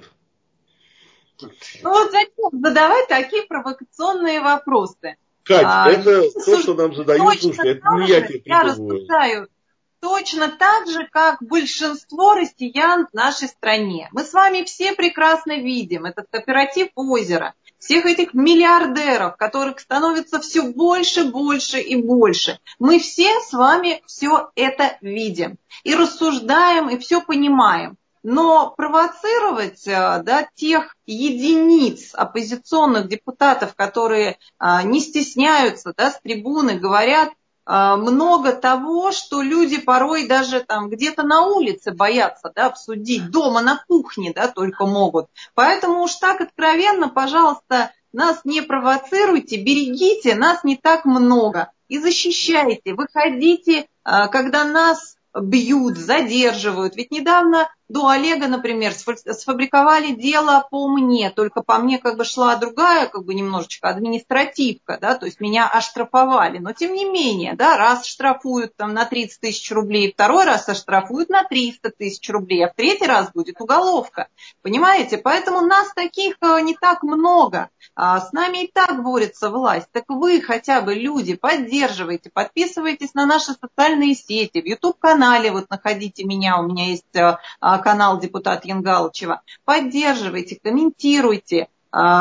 Ну вот зачем задавать такие провокационные вопросы? Кать, а, это то, что нам задают, слушай, это не я тебе Я рассуждаю точно так же, как большинство россиян в нашей стране. Мы с вами все прекрасно видим этот кооператив «Озеро», всех этих миллиардеров, которых становится все больше, больше и больше. Мы все с вами все это видим и рассуждаем, и все понимаем. Но провоцировать да, тех единиц оппозиционных депутатов, которые а, не стесняются, да, с трибуны говорят а, много того, что люди порой даже там где-то на улице боятся, да, обсудить, дома на кухне, да, только могут. Поэтому уж так откровенно, пожалуйста, нас не провоцируйте, берегите, нас не так много. И защищайте, выходите, а, когда нас бьют, задерживают. Ведь недавно до Олега, например, сфабриковали дело по мне, только по мне как бы шла другая, как бы немножечко административка, да, то есть меня оштрафовали, но тем не менее, да, раз штрафуют там на тридцать тысяч рублей, второй раз оштрафуют на триста тысяч рублей, а в третий раз будет уголовка, понимаете, поэтому нас таких не так много, а с нами и так борется власть, так вы хотя бы, люди, поддерживайте, подписывайтесь на наши социальные сети, в YouTube-канале вот находите меня, у меня есть канал депутата Янгалычева, поддерживайте, комментируйте,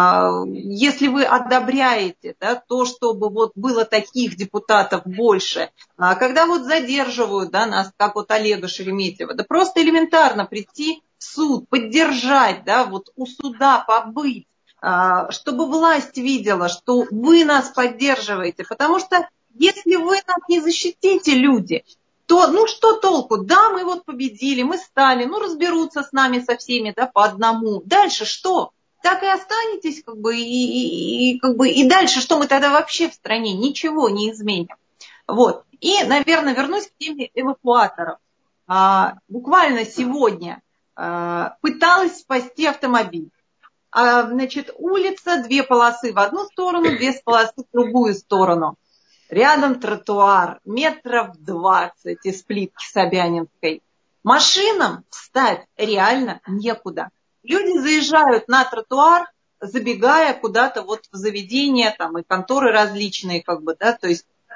если вы одобряете, да, то, чтобы вот было таких депутатов больше, когда вот задерживают, да, нас, как вот Олега Шереметьева, да просто элементарно прийти в суд, поддержать, да, вот у суда побыть, чтобы власть видела, что вы нас поддерживаете, потому что если вы нас не защитите, люди, то ну что толку? Да, мы вот победили, мы стали, ну разберутся с нами со всеми, да, по одному. Дальше что? Так и останетесь, как бы, и, и, и, как бы, и дальше что мы тогда вообще в стране? Ничего не изменим. Вот. И, наверное, вернусь к теме эвакуаторов. А, буквально сегодня а, пыталась спасти автомобиль. А, значит, улица, две полосы в одну сторону, две полосы в другую сторону. Рядом тротуар, метров двадцать из плитки Собянинской. Машинам встать реально некуда. Люди заезжают на тротуар, забегая куда-то вот в заведения там, и конторы различные, как бы, да, то есть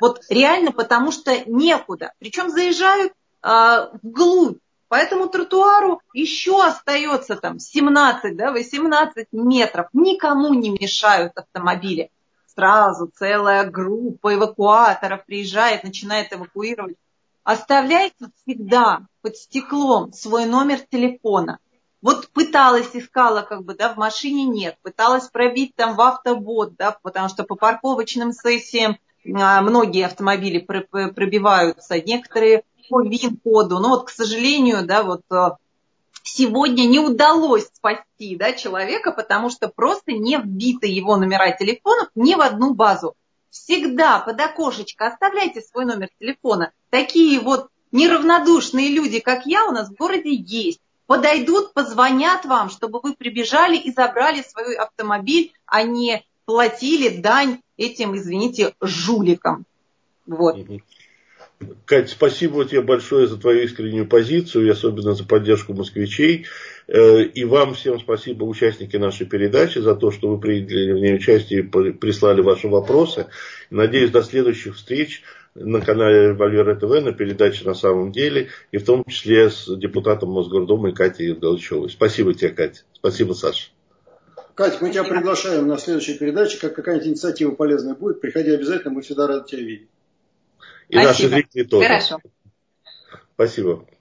Вот реально, потому что некуда. Причем заезжают а, вглубь. По этому тротуару еще остается там семнадцать, да, восемнадцать метров. Никому не мешают автомобили. Сразу целая группа эвакуаторов приезжает, начинает эвакуировать. Оставляйте всегда под стеклом свой номер телефона. Вот пыталась, искала, как бы, да, в машине нет. Пыталась пробить там в автобот, да, потому что по парковочным сессиям а, многие автомобили пробиваются, некоторые по ВИН-коду. Но вот, к сожалению, да, вот сегодня не удалось спасти, да, человека, потому что просто не вбиты его номера телефонов ни в одну базу. Всегда под окошечко оставляйте свой номер телефона. Такие вот неравнодушные люди, как я, у нас в городе есть. Подойдут, позвонят вам, чтобы вы прибежали и забрали свой автомобиль, а не платили дань этим, извините, жуликам. Вот. Кать, спасибо тебе большое за твою искреннюю позицию, и особенно за поддержку москвичей. И вам всем спасибо, участники нашей передачи, за то, что вы приняли в ней участие и прислали ваши вопросы. Надеюсь, до следующих встреч на канале Револьвер ТВ, на передаче «На самом деле», и в том числе с депутатом Мосгордумы Катей Галычевой. Спасибо тебе, Катя. Спасибо, Саша. Катя, мы тебя приглашаем на следующей передаче. Как какая-нибудь инициатива полезная будет, приходи обязательно, мы всегда рады тебя видеть. И Спасибо. Наши зрители тоже. Хорошо. Спасибо.